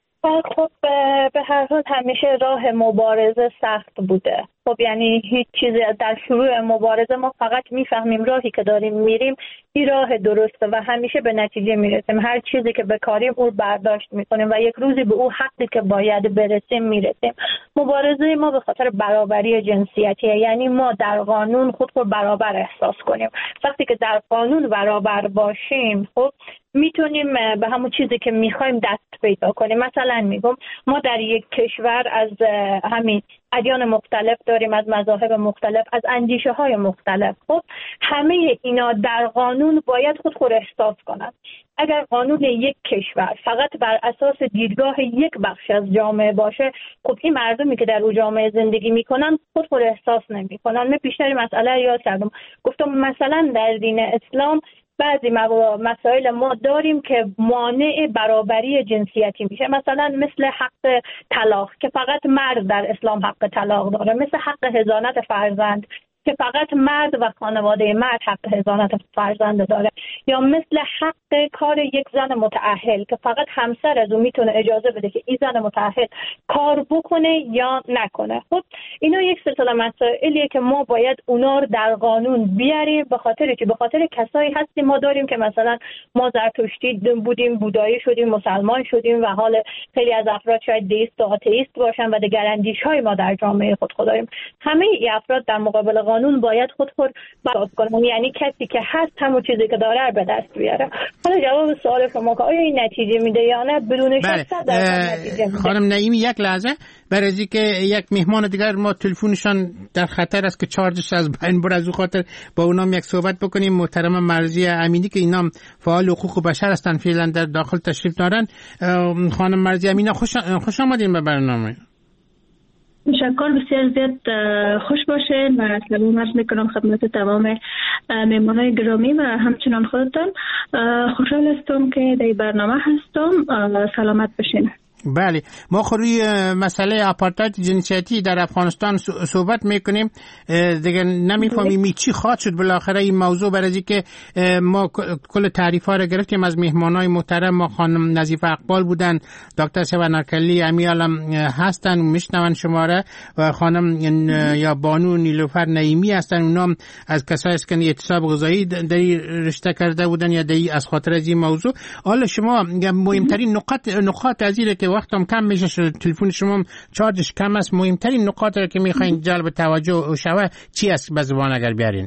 خب به هر حال همیشه راه مبارزه سخت بوده. خب یعنی هیچ چیزی در شروع مبارزه ما فقط میفهمیم راهی که داریم میریم این راه درسته و همیشه به نتیجه میرسیم. هر چیزی که بکاریم اون برداشت میکنیم و یک روزی به اون حقی که باید برسیم میرسیم. مبارزه ما به خاطر برابری جنسیتیه، یعنی ما در قانون خود رو برابر احساس کنیم. وقتی که در قانون برابر باشیم خب میتونیم به همون چیزی که میخوایم دست پیدا کنیم. مثلا میگم ما در یک کشور از همین ادیان مختلف داریم، از مذاهب مختلف، از اندیشه های مختلف. خب همه اینا در قانون باید خود احساس کنند. اگر قانون یک کشور فقط بر اساس دیدگاه یک بخش از جامعه باشه، خب این مردمی که در اون جامعه زندگی میکنن خود احساس نمیکنن. من بیشتر مسئله یاد کردم، گفتم مثلا در دین اسلام بعضی مسائل ما داریم که مانع برابری جنسیتی میشه، مثلا مثل حق طلاق که فقط مرد در اسلام حق طلاق داره، مثل حق حضانت فرزند که فقط مرد و خانواده مرد حق حضانت فرزند داره، یا مثل حق کار یک زن متأهل که فقط همسر از اون میتونه اجازه بده که این زن متأهل کار بکنه یا نکنه. خب اینا یک سلسله مسائلیه که ما باید اونا رو در قانون بیاریم، به خاطر کسایی هستیم ما داریم که مثلا ما زرتشتی بودیم، بودایی شدیم، مسلمان شدیم و حال خیلی از افراد شاید دیست و آتئیست باشن و دیگر اندیش‌های ما در جامعه خود داریم. همه این افراد در مقابل قانون باید خود برابر کنن، یعنی کسی که هست همون چیزی که داره به دست بیاره. حالا جواب سوال شما که آیا این نتیجه میده یا نه، بدون شک نتیجه میده. خانم نعیمی یک لحظه، برای اینکه یک مهمان دیگر ما تلفنشان در خطر است که چارجش از بین بره، از اون خاطر با اونام یک صحبت بکنیم. محترم مرضیه امینی که اینام فعال حقوق بشر هستن، فعلا در داخل تشریف دارن. خانم مرضیه امینی خوش آمدین به برنامه. تشکر، بسیار زیاد خوش باشین و سلام عرض میکنم خدمت تمام مهمانای گرامی و همچنان خودتان. خوشحال هستم که در برنامه هستم. سلامت باشین. بله، ما روی مسئله آپارتاید جنسیتی در افغانستان صحبت میکنیم. دیگه نمیفهمیم چی خواهد شد بالاخره این موضوع، برای اینکه ما کل تعریف ها رو گرفتیم از مهمانای محترم. ما خانم نظیفه اقبال بودن، دکتر شبانرکلی امیالم هستن میشنون شماره، و خانم یا بانو نیلوفر نعیمی هستن، اونام از کسایی است که اعتصاب غذایی در رشته کرده بودن یا از خاطر از این موضوع. حالا شما مهمترین نقاط از این که وقتم کم میشه، تلفن شما چارجش کم است، مهمترین نقاط رو که میخواین جلب توجه شوه چی است به زبان اگر بیارین؟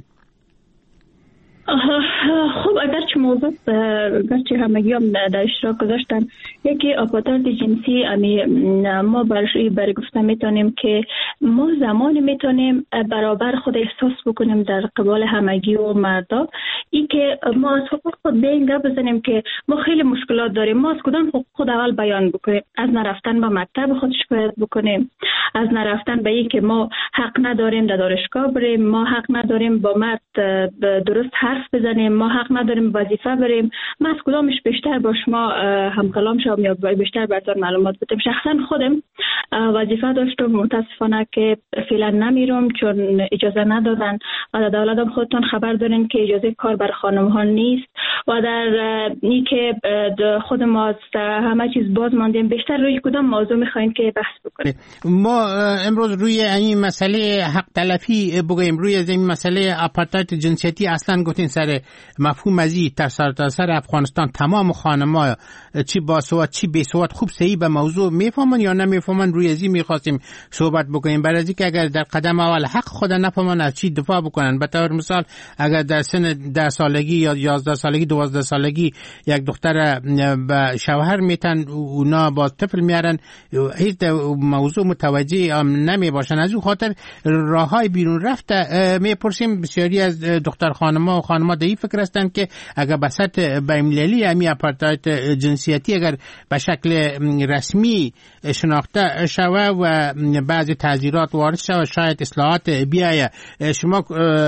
خب اگرچه موضوع گرچه همگی هم در اشتراک گذاشتن، یکی آپارتاید جنسی ما برای گفته میتونیم که ما زمانی میتونیم برابر خود احساس بکنیم در قبال همگی و مردا این که ما از حقوق خود به این گپ بزنیم که ما خیلی مشکلات داریم. ما از کدام حقوق خود اول بیان بکنیم؟ از نرفتن به مکتب خود شکایت بکنیم، از نرفتن به این که ما حق نداریم در دانشگاه بریم، ما حق نداریم با مرد درست حرف بزنیم، ما حق نداریم وظیفه بریم. ما از کدامش بیشتر با شما همکلام شوم یا بیشتر براتون معلومات بدم؟ شخصا خودم وظیفه داشتم، متاسفانه که فعلا نمیرم چون اجازه ندادن و در دولت خودتون خبر دارین که اجازه کار بر خانم ها نیست و در این که خود ما از همه چیز باز ماندیم. بیشتر روی کدام موضوع میخواین که بحث بکنیم؟ ما امروز روی این مسئله حق تلفی بگویم، روی این مسئله آپارتاید جنسیتی اصلا گفتین سر مفهوم ازی تا سر افغانستان تمام خانم‌ها چی باسواد چی بیسواد خوب صحیح به موضوع میفهمن یا نمیفهمن؟ روی ازی میخواستیم صحبت بکنیم. برای از اینکه اگر در قدم اول حق خود نفهمن از چی دفاع بکنن. به طور مثال اگر در سن 10 سالگی یا 11 سالگی 12 سالگی یک دختر به شوهر میتن، اونا با طفل میارن، هیچ موضوع متوجه نمی باشن. از اون خاطر راههای بیرون رفته میپرسیم. بسیاری از دختر خانم‌ها و خانم‌ها در این فکر هستند که اگر به سطح بین‌المللی همین آپارتاید جنسیتی اگر به شکل رسمی شناخته شوه و بعضی تعزیرات وارد شوه، شاید اصلاحات بیایه. شما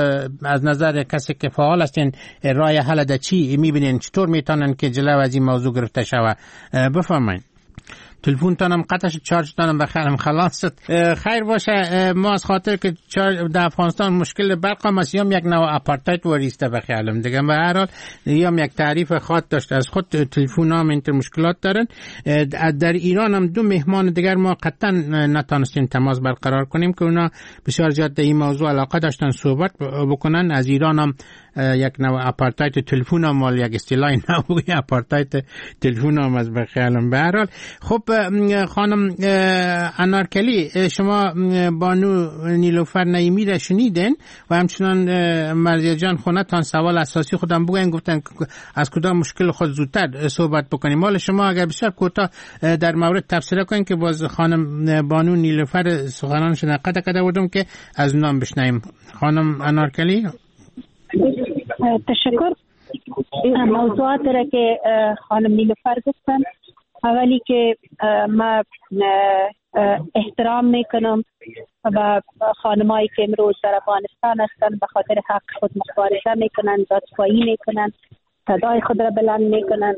از نظر کسی که فعال هستین راه حل در چی میبینین؟ چطور میتونن که جلو از این موضوع گرفته شوه؟ بفرمایید. تلفن تانم قطعش چارج تانم بخیرم خلاص شد. خیر باشه. ما از خاطر که در افغانستان مشکل برق هم است، یک نوع آپارتاید وریسته بخیالم دیگه. به هر حال یک تعریف خاص داشته از خود. تلفن هم اینتر مشکلات دارن. در ایران هم دو مهمان دیگر ما قطعا نتانستیم تماس برقرار کنیم که اونا بسیار زیاد در این موضوع علاقه داشتن صحبت بکنن. از ایران هم یک نوع آپارتاید تلفن هم مال یک اصطلاح نوعی آپارتاید تلفن هم از بخیالم. به هر حال خب خانم انارکلی، شما بانو نیلوفر نعیمی را شنیدین و همچنان مرزیه جان خونتان سوال اساسی خودم بگوین، گفتن از کدام مشکل خود زودتر صحبت بکنیم. مال شما اگر بسیار کوتاه در مورد تفسیر کنین که باز خانم بانو نیلوفر سخنانش نقد کرده بودم که از نام بشنویم. خانم انارکلی. تشکر. موضوعات را که خانم نیلوفر گفتن، اولی که ما احترام میکنم و خانمایی که امروز در افغانستان هستن به خاطر حق خود مبارزه میکنن، دادخواهی میکنن، صدای خود را بلند میکنن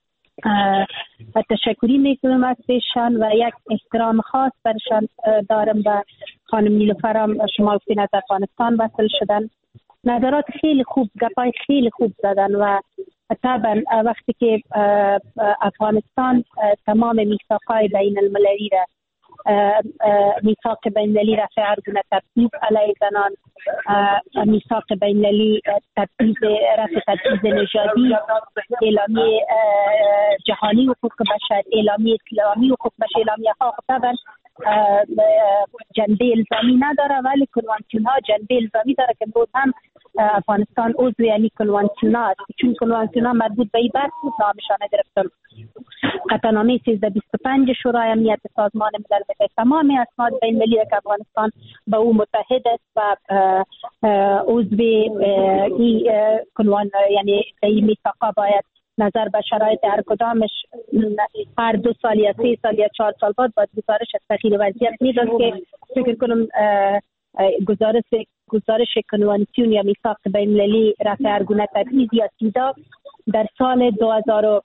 و تشکری میکنم از پیششان و یک احترام خاص برشان دارم. و خانم نیلوفر هم شما گفتین از افغانستان وصل شدن، نظرات خیلی خوب، گپای خیلی خوب زدن و طبعا وقتی که افغانستان تمام میثاقهای بین المللی را میثاق بین المللی را فعرگونه تبعیض علیه زنان، میثاق بین المللی رفع تبعیض نژادی، اعلامیه جهانی حقوق بشر، اعلامیه اسلامی حقوق بشر، اعلامیه ها طبعا جنبه الزامی نداره ولی کنوانسیون ها جنبه الزامی داره که بود هم افغانستان عضو یعنی کنوانسیون ها است، چون کنوانسیون ها مربوط به این بحث نامشان گرفتن. قطعنامه 1325 شورای امنیت سازمان ملل متحد تمام اسناد بین المللی که افغانستان با او متحد است و عضو این کنوان یعنی این میثاقا باید نظر به شرایط هر کدامش هر 2 سال یا 3 سال یا 4 سال بعد باید گزارش از تغییر وضعیت میداد که فکر کنم گزارش کنوانسیون یا میثاق بین المللی رفع هر گونه تبعیض یا سیدا در سال 2000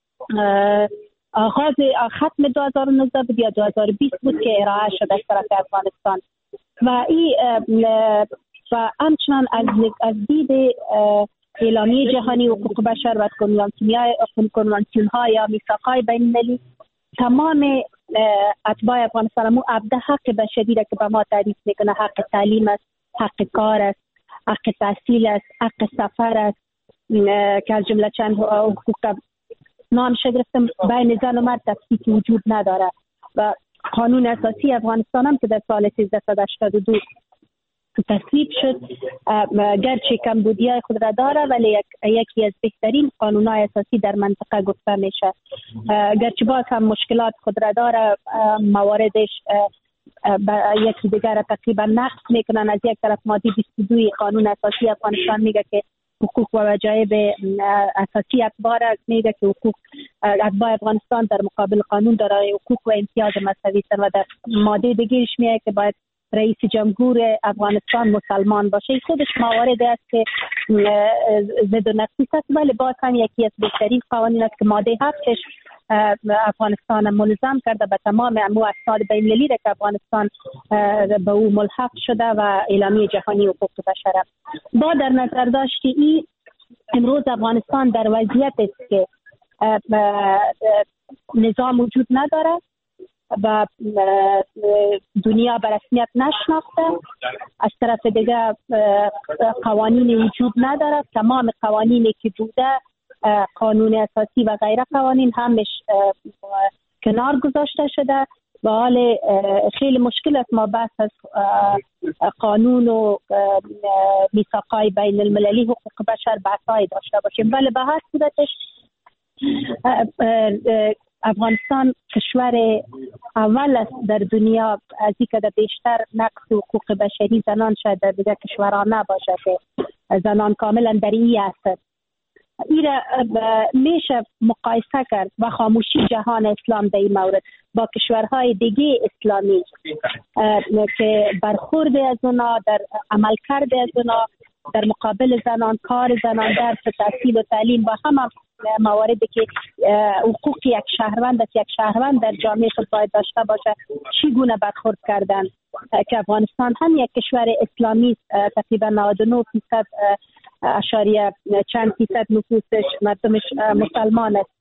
آغاز ختم 2019 بود یا 2020 بود که ارائه شد از طرف افغانستان و این و همچنان از دید اعلامیه جهانی حقوق بشر و کنوانسیون ها یا میثاق‌های بین المللی تمام اتباع افغانستان مو ابدا حق بشری را که به ما تعریف میکنه، حق تعلیم است، حق کار است، حق تحصیل است، حق سفر است که از جمله چند حقوق نامش گرفتم بین زن و مرد تفکیک وجود نداره و قانون اساسی افغانستان هم که در سال 1382 تصویب شد گرچه کمبودیای خود را داره ولی یکی از بهترین قانون‌های اساسی در منطقه گفته میشه، گرچه باز هم مشکلات خود را داره، مواردش یکی دیگر را تقریبا نقض میکنن. از یک طرف ماده 22 قانون اساسی افغانستان میگه که حقوق و وجایب اساسی اتباع میگه که حقوق اتباع افغانستان در مقابل قانون دارای حقوق و امتیاز مساوی است و در ماده دیگه‌اش میگه که باید رئیس جمهور افغانستان مسلمان باشه. خودش موارد است که ضد و نقیض است، ولی باز هم یکی از بهترین قوانین است که ماده 7 افغانستان ملزم کرده به تمام اسناد بین‌المللی که افغانستان به او ملحق شده و اعلامیه جهانی حقوق بشر. با در نظر داشت که این امروز افغانستان در وضعیت است که نظام وجود نداره و دنیا به رسمیت نشناخته، از طرف دیگه قوانین وجود نداره، تمام قوانینی که بوده قانون اساسی و غیره قوانین همش کنار گذاشته شده و حال خیلی مشکل است ما بحث از قانون و میثاق‌های بین المللی حقوق بشر بحث‌های داشته باشیم. ولی به هر صورتش افغانستان کشور اول است در دنیا از اینکه در بیشتر نقض حقوق بشری زنان شاید در دیگر کشورها نباشه که زنان کاملا در این هست. این میشه مقایسه کرد و خاموشی جهان اسلام در این مورد با کشورهای دیگه اسلامی که برخورد از اونا در عمل کرده از اونا در مقابل زنان، کار زنان، درس، تحصیل و تعلیم و همه مواردی که حقوق یک شهروند در جامعه خود باید داشته باشه چگونه برخورد کردن که افغانستان هم یک کشور اسلامی تقریبا 99% اشاریه چند فیصد نفوسش مردمش مسلمان است.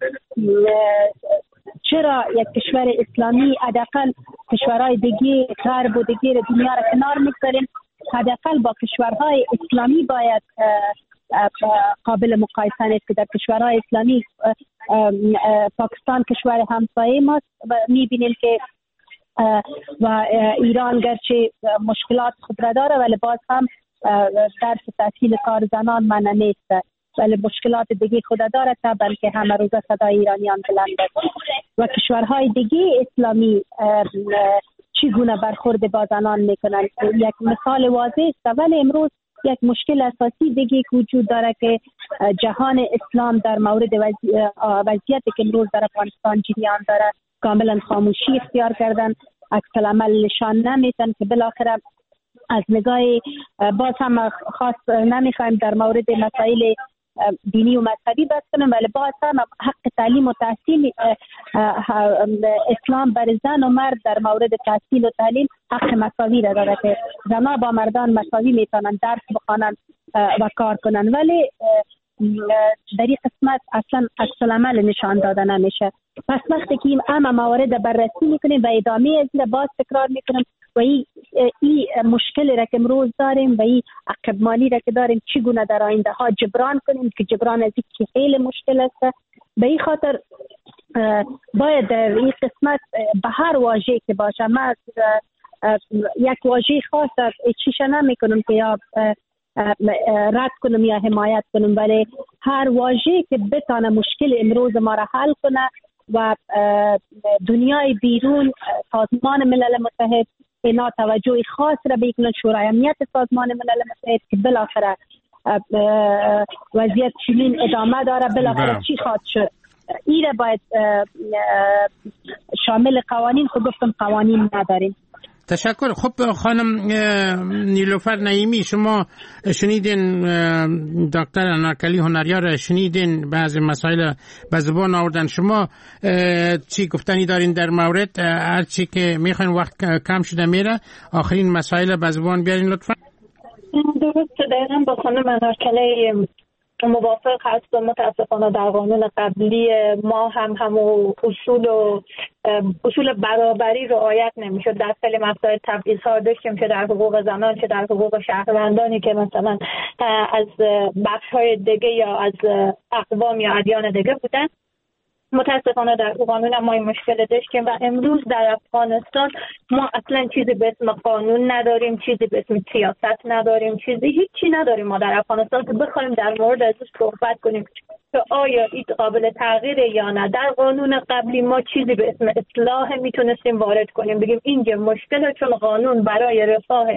چرا یک کشور اسلامی حداقل کشورهای دیگه غرب و دیگه دنیا را کنار میگذاریم، حداقل با کشورهای اسلامی باید قابل مقایسه نیست که در کشورهای اسلامی پاکستان کشور همسایه ماست و میبینیم که و ایران گرچه مشکلات خود را داره ولی باز هم درس تحصیل کار زنان منع نیست ولی مشکلات دیگه خود داره تا بلکه همه روزه صدای ایرانیان بلند است و کشورهای دیگه اسلامی چگونه برخورد با زنان میکنن. یک مثال واضح است. ولی امروز یک مشکل اساسی دیگه وجود داره که جهان اسلام در مورد وضعیتی که امروز در افغانستان جریان داره کاملا خاموشی اختیار کردن، عکس العمل نشان نمیدن که بالاخره از نگاه باز هم خاص نمیخوایم در مورد مسائل دینی و مذهبی بحث کنیم ولی باز هم حق تعلیم و تحصیل اسلام بر زن و مرد در مورد تحصیل و تعلیم حق مساوی را داره که زنها با مردان مساوی میتونن درس بخوانن و کار کنن ولی در این قسمت اصلا عکس العمل نشان داده نمیشه. پس وقتی که این همه موارد بررسی میکنیم و ادامه از این باز تکرار میکنیم و این مشکلی را که امروز داریم و این عقب مالی را که داریم چگونه در آینده ها جبران کنیم که جبران از این خیلی مشکل است. به این خاطر باید در این قسمت به هر واژه‌ای که باشه من یک واژه خاص چیشه نمیکنم که یا رد کنم یا حمایت کنم ولی هر واژه‌ای که بتونه مشکل امروز ما را حل کنه و دنیای بیرون سازمان ملل متحد اینا توجه خاص را بکنن، شورای امنیت سازمان ملل متحد که بالاخره وضعیت چنین ادامه داره بالاخره چی خواهد شد این را باید شامل قوانین خود گفتم قوانین نداریم. تشکر. خب خانم نیلوفر نعیمی شما شنیدین دکتر انارکلی هنریار شنیدین بعضی مسائل به زبان آوردن، شما چی گفتنی دارین در مورد هر چی که میخواین وقت کم شده میره آخرین مسائل به زبان بیارین لطفا. درست دقیقا با خانم انارکلی موافق هستم. متاسفانه در قانون قبلی ما همون اصول برابری رعایت نمیشد. در خیلی مسائل تبعیض‌ها داشتیم چه در حقوق زنان چه در حقوق شهروندانی که مثلا از بخش‌های دیگه یا از اقوام یا ادیان دیگه بودن. متاسفانه در قانون ما این مشکل داشتیم و امروز در افغانستان ما اصلا چیزی به اسم قانون نداریم، چیزی به اسم سیاست نداریم، هیچی نداریم ما در افغانستان که بخوایم در مورد ازش صحبت کنیم که آیا این قابل تغییره یا نه. در قانون قبلی ما چیزی به اسم اصلاح میتونستیم وارد کنیم بگیم اینجا مشکله چون قانون برای رفاه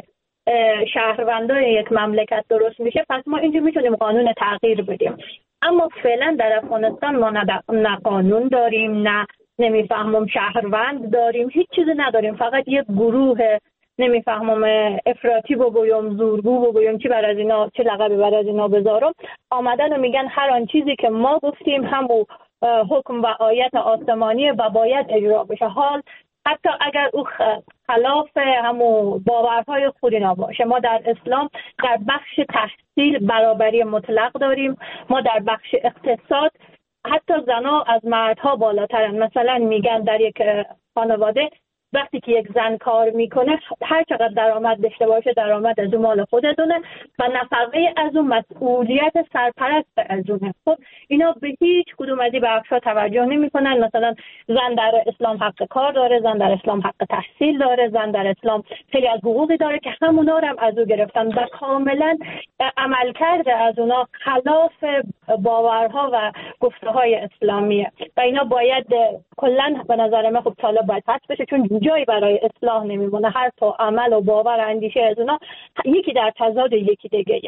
شهروندای یک مملکت درست میشه، پس ما اینجا میتونیم قانون تغییر بدیم. اما فعلا در افغانستان ما نه قانون داریم، نه نمیفهمم شهروند داریم، هیچ چیزی نداریم. فقط یک گروه نمیفهمم افراطی بگویم، زورگو بگویم، چی بر از اینا، چه لقبی بر از اینا بذارم، آمدن و میگن هر آن چیزی که ما گفتیم همون حکم و آیت آسمانی و باید اجرا بشه. حال حتی اگر او خلاف همون باورهای خود اینا باشه. ما در اسلام در بخش تحصیل برابری مطلق داریم، ما در بخش اقتصاد حتی زنها از مردها بالاترن. مثلا میگن در یک خانواده وقتی که یک زن کار میکنه هر چقدر درآمد داشته باشه درآمد از اون مال خودتونه و نفقه از اون مسئولیت سرپرست از اونه. خب اینا به هیچ کدوم از این بخشا توجه نمیکنن. مثلا زن در اسلام حق کار داره، زن در اسلام حق تحصیل داره، زن در اسلام خیلی از حقوقی داره که همونا رو هم از او گرفتن و کاملا عمل کرده از اونا خلاف باورها و گفته‌های اسلامیه و اینا باید کلا به نظر من خب طالب باید حذف بشه، چون جایی برای اصلاح نمیمونه. هر تا عمل و باور و اندیشه از اونا یکی در تضاد یکی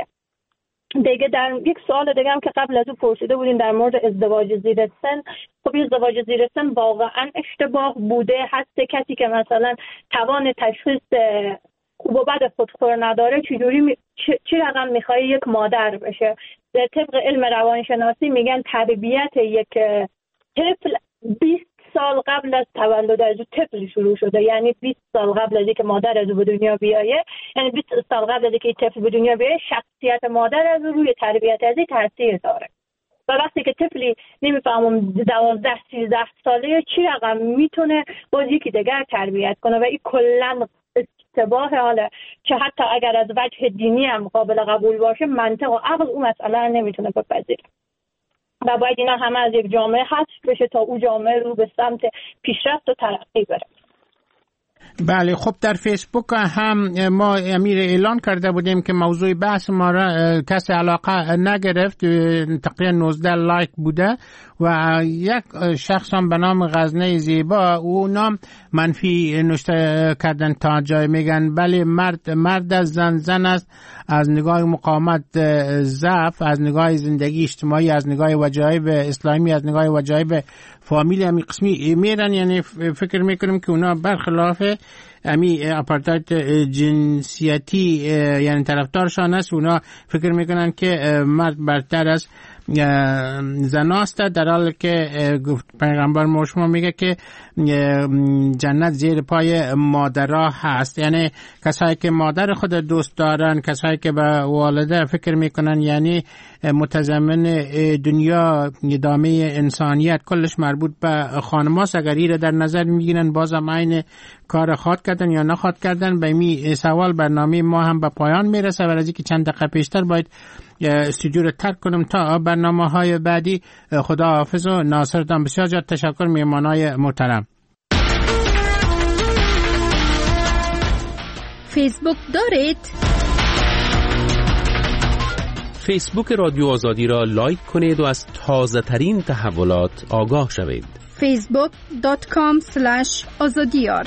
دیگه. در یک سوال دیگه هم که قبل از اون پرسیده بودین در مورد ازدواج زیر سن، خب ازدواج زیر سن واقعا اشتباه بوده. هست کسی که مثلا توان تشخیص خوب و بد خودخور نداره چی رقم میخوای یک مادر بشه؟ طبق علم روانشناسی میگن تربیت یک طفل 20 سال قبل از تولد از او طفل شروع شده. یعنی 20 سال قبل از اینکه مادر از او به دنیا بیایه، یعنی 20 سال قبل از اینکه طفل به دنیا بیایه، شخصیت مادر از او روی تربیت از این تاثیر داره. و وقتی که طفلی نمیفهمم 12-13 ساله چی رقم میتونه باز یکی دیگر تربیت کنه و این کلا اشتباه. حالا که حتی اگر از وجه دینی هم قابل قبول باشه، منطق و عقل اون مسئله رو نمیتونه بپذیره و باید اینا همه از یک جامعه حذف بشه تا اون جامعه رو به سمت پیشرفت و ترقی بره. بله، خب در فیسبوک هم ما امیر اعلان کرده بودیم که موضوع بحث ما را کسی علاقه نگرفت، تقریبا 19 لایک بوده و یک شخص هم به نام غزنه زیبا او نام منفی نوشته کردن تا جای میگن بله مرد از زن است، از نگاه مقاومت ضعف، از نگاه زندگی اجتماعی، از نگاه وجایب اسلامی، از نگاه وجایب فامیلی همی قسمی میرن. یعنی فکر میکنیم که اونا برخلاف امی اپارتاید جنسیتی یعنی طرفدارشان است. اونا فکر میکنن که مرد برتر از زناست، در حالی که پیغمبر ما شما میگه که جنت زیر پای مادرها هست. یعنی کسایی که مادر خود دوست دارن، کسایی که به والده فکر میکنن، یعنی متضمن دنیا ادامه انسانیت کلش مربوط به خانماست. اگر این در نظر میگیرن بازم عین کار خواد کردن یا نخواد کردن. به این سوال برنامه ما هم به پایان میرسه و از اینکه چند دقیقه پیشتر باید استودیو رو ترک کنم تا برنامه های بعدی. خدا حافظ و ناصرتان. بسیار زیاد تشکر میهمانای محترم. فیسبوک دارید؟ فیسبوک رادیو آزادی را لایک کنید و از تازه ترین تحولات آگاه شوید. facebook.com/azadiyar.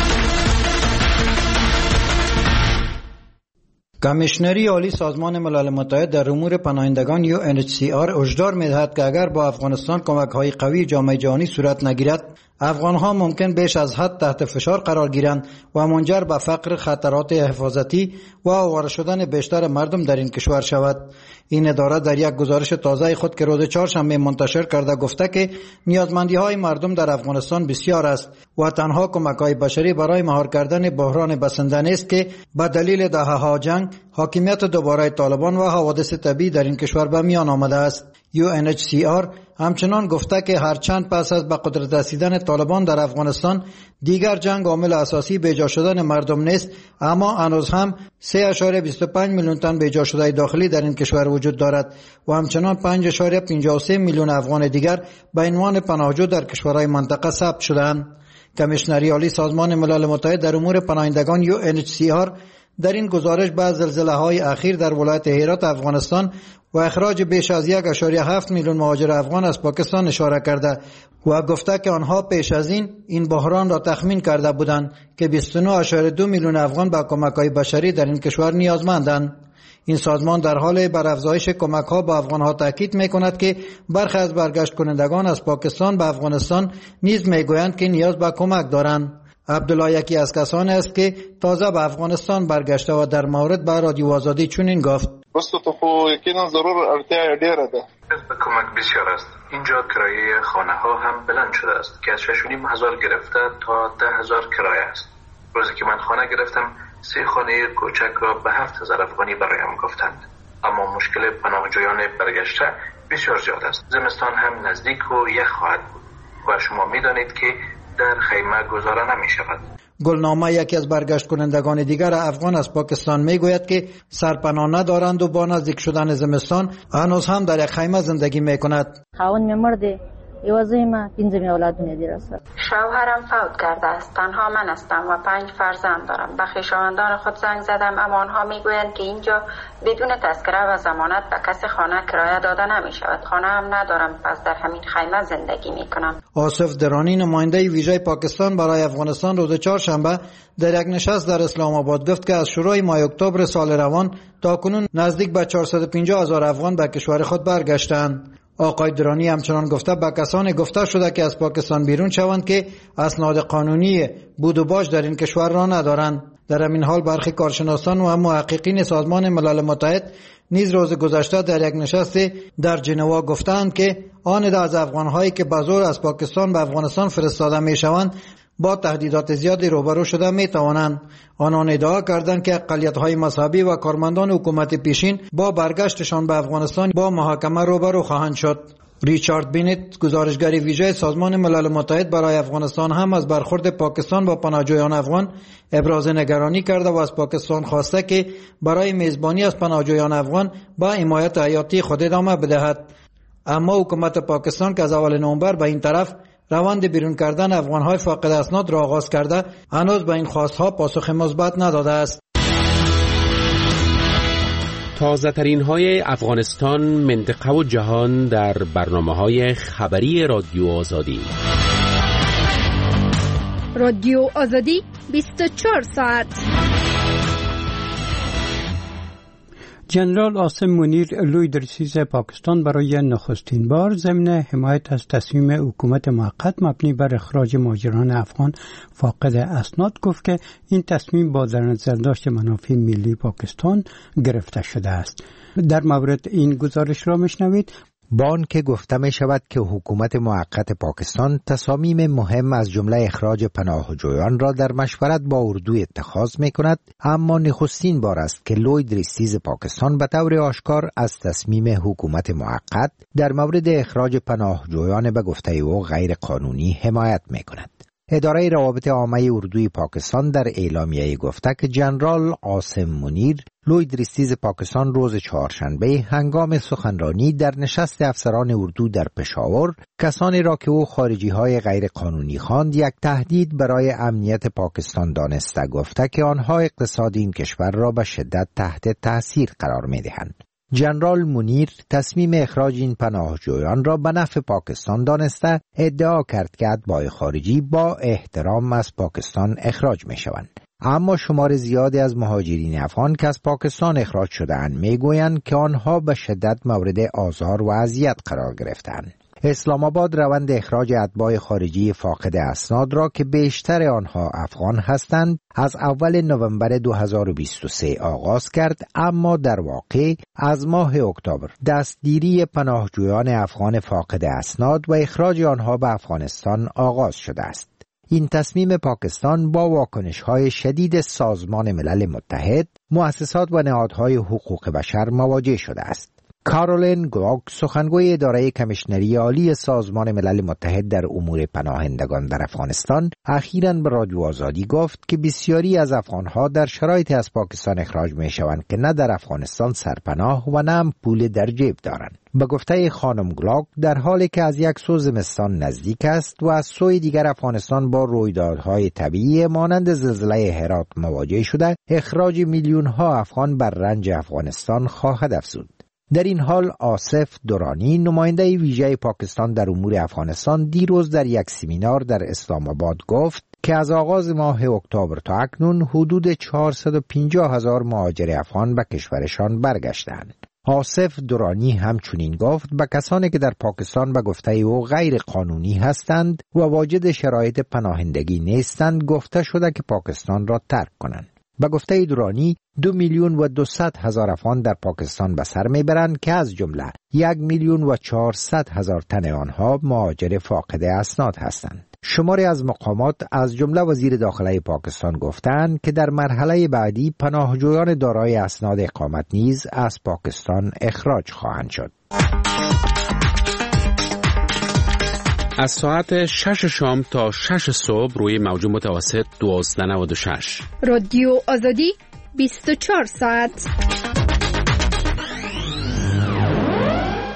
کمیشنری عالی سازمان ملل متحد در امور پناهندگان UNHCR هشدار می‌دهد که اگر با افغانستان کمک‌های قوی جامعه جهانی صورت نگیرد، افغان‌ها ممکن بیش از حد تحت فشار قرار گیرند و منجر به فقر، خطرات حفاظتی و آواره شدن بیشتر مردم در این کشور شود. این اداره در یک گزارش تازه خود که روز چهارشنبه منتشر کرده گفته که نیازمندی‌های مردم در افغانستان بسیار است و تنها کمک‌های بشری برای مهار کردن بحران بسنده نیست که به دلیل دهه‌ها جنگ، حاکمیت دوباره طالبان و حوادث طبیعی در این کشور به میان آمده است. UNHCR همچنان گفته که هرچند پس از به قدرت رسیدن طالبان در افغانستان دیگر جنگ عامل اساسی بیجا شدن مردم نیست، اما هنوز هم 3.25 میلیون تن بیجا شده داخلی در این کشور وجود دارد و همچنان 5.53 میلیون افغان دیگر به عنوان پناهجو در کشورهای منطقه ثبت شدند. کمیشنری عالی سازمان ملل متحد در امور پناهندگان UNHCR در این گزارش به زلزله‌های اخیر در ولایت هرات افغانستان و اخراج بیش از 1.7 میلیون مهاجر افغان از پاکستان اشاره کرده و گفته که آنها پیش از این بحران را تخمین کرده بودند که 29.2 میلیون افغان به کمک‌های بشری در این کشور نیازمندند. این سازمان در حال بر افزایش کمک‌ها به افغان‌ها تاکید می‌کند که برخی از برگشت کنندگان از پاکستان به افغانستان نیز می‌گویند که نیاز به کمک دارند. عبدالله یکی از کسانی است که تازه به افغانستان برگشته و در مورد به رادیو آزادی چنین گفت: وسط خو یقینا ضرور ارتیا ډیره ده. به کمک بسیار است. اینجا کرایه خانه ها هم بلند شده است که از 6,500 گرفته تا 10,000 کرایه است. روزی که من خانه گرفتم 3 خانه کوچک را به 7,000 افغانی برایم گفتند. اما مشکل پناهجویان برگشته بسیار زیاد است. زمستان هم نزدیک و یخ خواهد بود و شما می‌دانید که در خیمه گذاره نمی شود. گلنامه یکی از برگشت کنندگان دیگر افغان از پاکستان میگوید که سرپناه ندارند و با نزدیک شدن زمستان هنوز هم در یک خیمه زندگی میکند. خاوند می مرده، یوازه ما 5 اولادونه دیر است. شوهرم فوت کرده است. تنها من هستم و 5 فرزند دارم. به خویشاوندان خود زنگ زدم اما آنها میگویند که اینجا بدون تذکره و ضمانت به کسی خانه کرایه داده نمی شود. خانه هم ندارم، پس در همین خیمه زندگی میکنم. آصف درانی نماینده ویژه پاکستان برای افغانستان روز چهارشنبه در یک نشست در اسلام آباد گفت که از شروع ماه اکتبر سال روان تا کنون نزدیک به 450,000 افغان به کشور خود برگشتند. آقای درانی همچنان گفته به کسانی گفته شده که از پاکستان بیرون شوند که اسناد قانونی بود و باش در این کشور را ندارند. در همین حال برخی کارشناسان و محققین سازمان ملل متحد نیز روز گذشته در یک نشست در ژنوا گفتند که آن از افغان‌هایی که به زور از پاکستان به افغانستان فرستاده می‌شوند با تهدیدات زیادی روبرو شده می‌توانند. آنان ادعا کردند که اقلیت‌های مذهبی و کارمندان حکومت پیشین با برگشتشان به افغانستان با محاکمه روبرو خواهند شد. ریچارد بینت گزارشگر ویژه سازمان ملل متحد برای افغانستان هم از برخورد پاکستان با پناهجویان افغان ابراز نگرانی کرده و از پاکستان خواسته که برای میزبانی از پناهجویان افغان با حمایت حیاتی خود ادامه بدهد. اما حکومت پاکستان که از اول نوامبر به این طرف روند بیرون کردن افغان‌های فاقد اسناد را آغاز کرده هنوز به این خواست‌ها پاسخ مثبت نداده است. تازه ترین های افغانستان، منطقه و جهان در برنامه‌های خبری رادیو آزادی. رادیو آزادی 24 ساعت. جنرال عاصم منیر لوی درسیز پاکستان برای نخستین بار ضمن حمایت از تصمیم حکومت موقت مبنی بر اخراج مهاجران افغان فاقد اسناد گفت که این تصمیم با در نظر داشت منافع ملی پاکستان گرفته شده است. در مورد این گزارش را میشنوید. با آنکه گفته می شود که حکومت موقت پاکستان تصامیم مهم از جمله اخراج پناهجویان را در مشورت با اردو اتخاذ می کند، اما نخستین بار است که لوید ریستیز پاکستان به طور آشکار از تصمیم حکومت موقت در مورد اخراج پناهجویان به گفته او غیر قانونی حمایت می کند. اداره روابط عامه اردوی پاکستان در اعلامیه گفته که جنرال عاصم منیر لوید ریستیز پاکستان روز چهارشنبه هنگام سخنرانی در نشست افسران اردو در پشاور کسانی را که او خارجی های غیر قانونی خواند یک تهدید برای امنیت پاکستان دانسته گفته که آنها اقتصاد این کشور را به شدت تحت تاثیر قرار می دهند. جنرال منیر تصمیم اخراج این پناهجویان را به نفع پاکستان دانسته ادعا کرد که اتباع خارجی با احترام از پاکستان اخراج می شوند. اما شمار زیادی از مهاجرین افغان که از پاکستان اخراج شده‌اند میگویند که آنها به شدت مورد آزار و اذیت قرار گرفتند. اسلام آباد روند اخراج اتباع خارجی فاقد اسناد را که بیشتر آنها افغان هستند از اول نوامبر 2023 آغاز کرد، اما در واقع از ماه اکتبر دستگیری پناهجویان افغان فاقد اسناد و اخراج آنها به افغانستان آغاز شده است. این تصمیم پاکستان با واکنش‌های شدید سازمان ملل متحد، مؤسسات و نهادهای حقوق بشر مواجه شده است. کارولین گلاک، سخنگوی اداره کمیشنری عالی سازمان ملل متحد در امور پناهندگان در افغانستان، اخیراً به رادیو آزادی گفت که بسیاری از افغانها در شرایطی از پاکستان اخراج می شوند که نه در افغانستان سرپناه و نه هم پول در جیب دارند. به گفته خانم گلاک، در حالی که از یک سو زمستان نزدیک است و از سوی دیگر افغانستان با رویدادهای طبیعی مانند زلزله هرات مواجه شده، اخراج میلیون ها افغان بر رنج افغانستان خواهد افزود. در این حال آصف درانی، نماینده ویژه پاکستان در امور افغانستان، دیروز در یک سمینار در اسلام آباد گفت که از آغاز ماه اکتبر تا اکنون حدود 450,000 مهاجر افغان به کشورشان برگشتند. آصف درانی همچنین گفت به کسانی که در پاکستان به گفته او غیر قانونی هستند و واجد شرایط پناهندگی نیستند، گفته شده که پاکستان را ترک کنند. به گفته درانی 2,200,000 افغان در پاکستان به سر میبرند که از جمله 1,400,000 تن آنها مهاجر فاقد اسناد هستند. شماری از مقامات از جمله وزیر داخله پاکستان گفتند که در مرحله بعدی پناهجویان دارای اسناد اقامت نیز از پاکستان اخراج خواهند شد. از ساعت 6 شام تا 6 صبح روی موج متوسط 1296 رادیو آزادی 24 ساعت.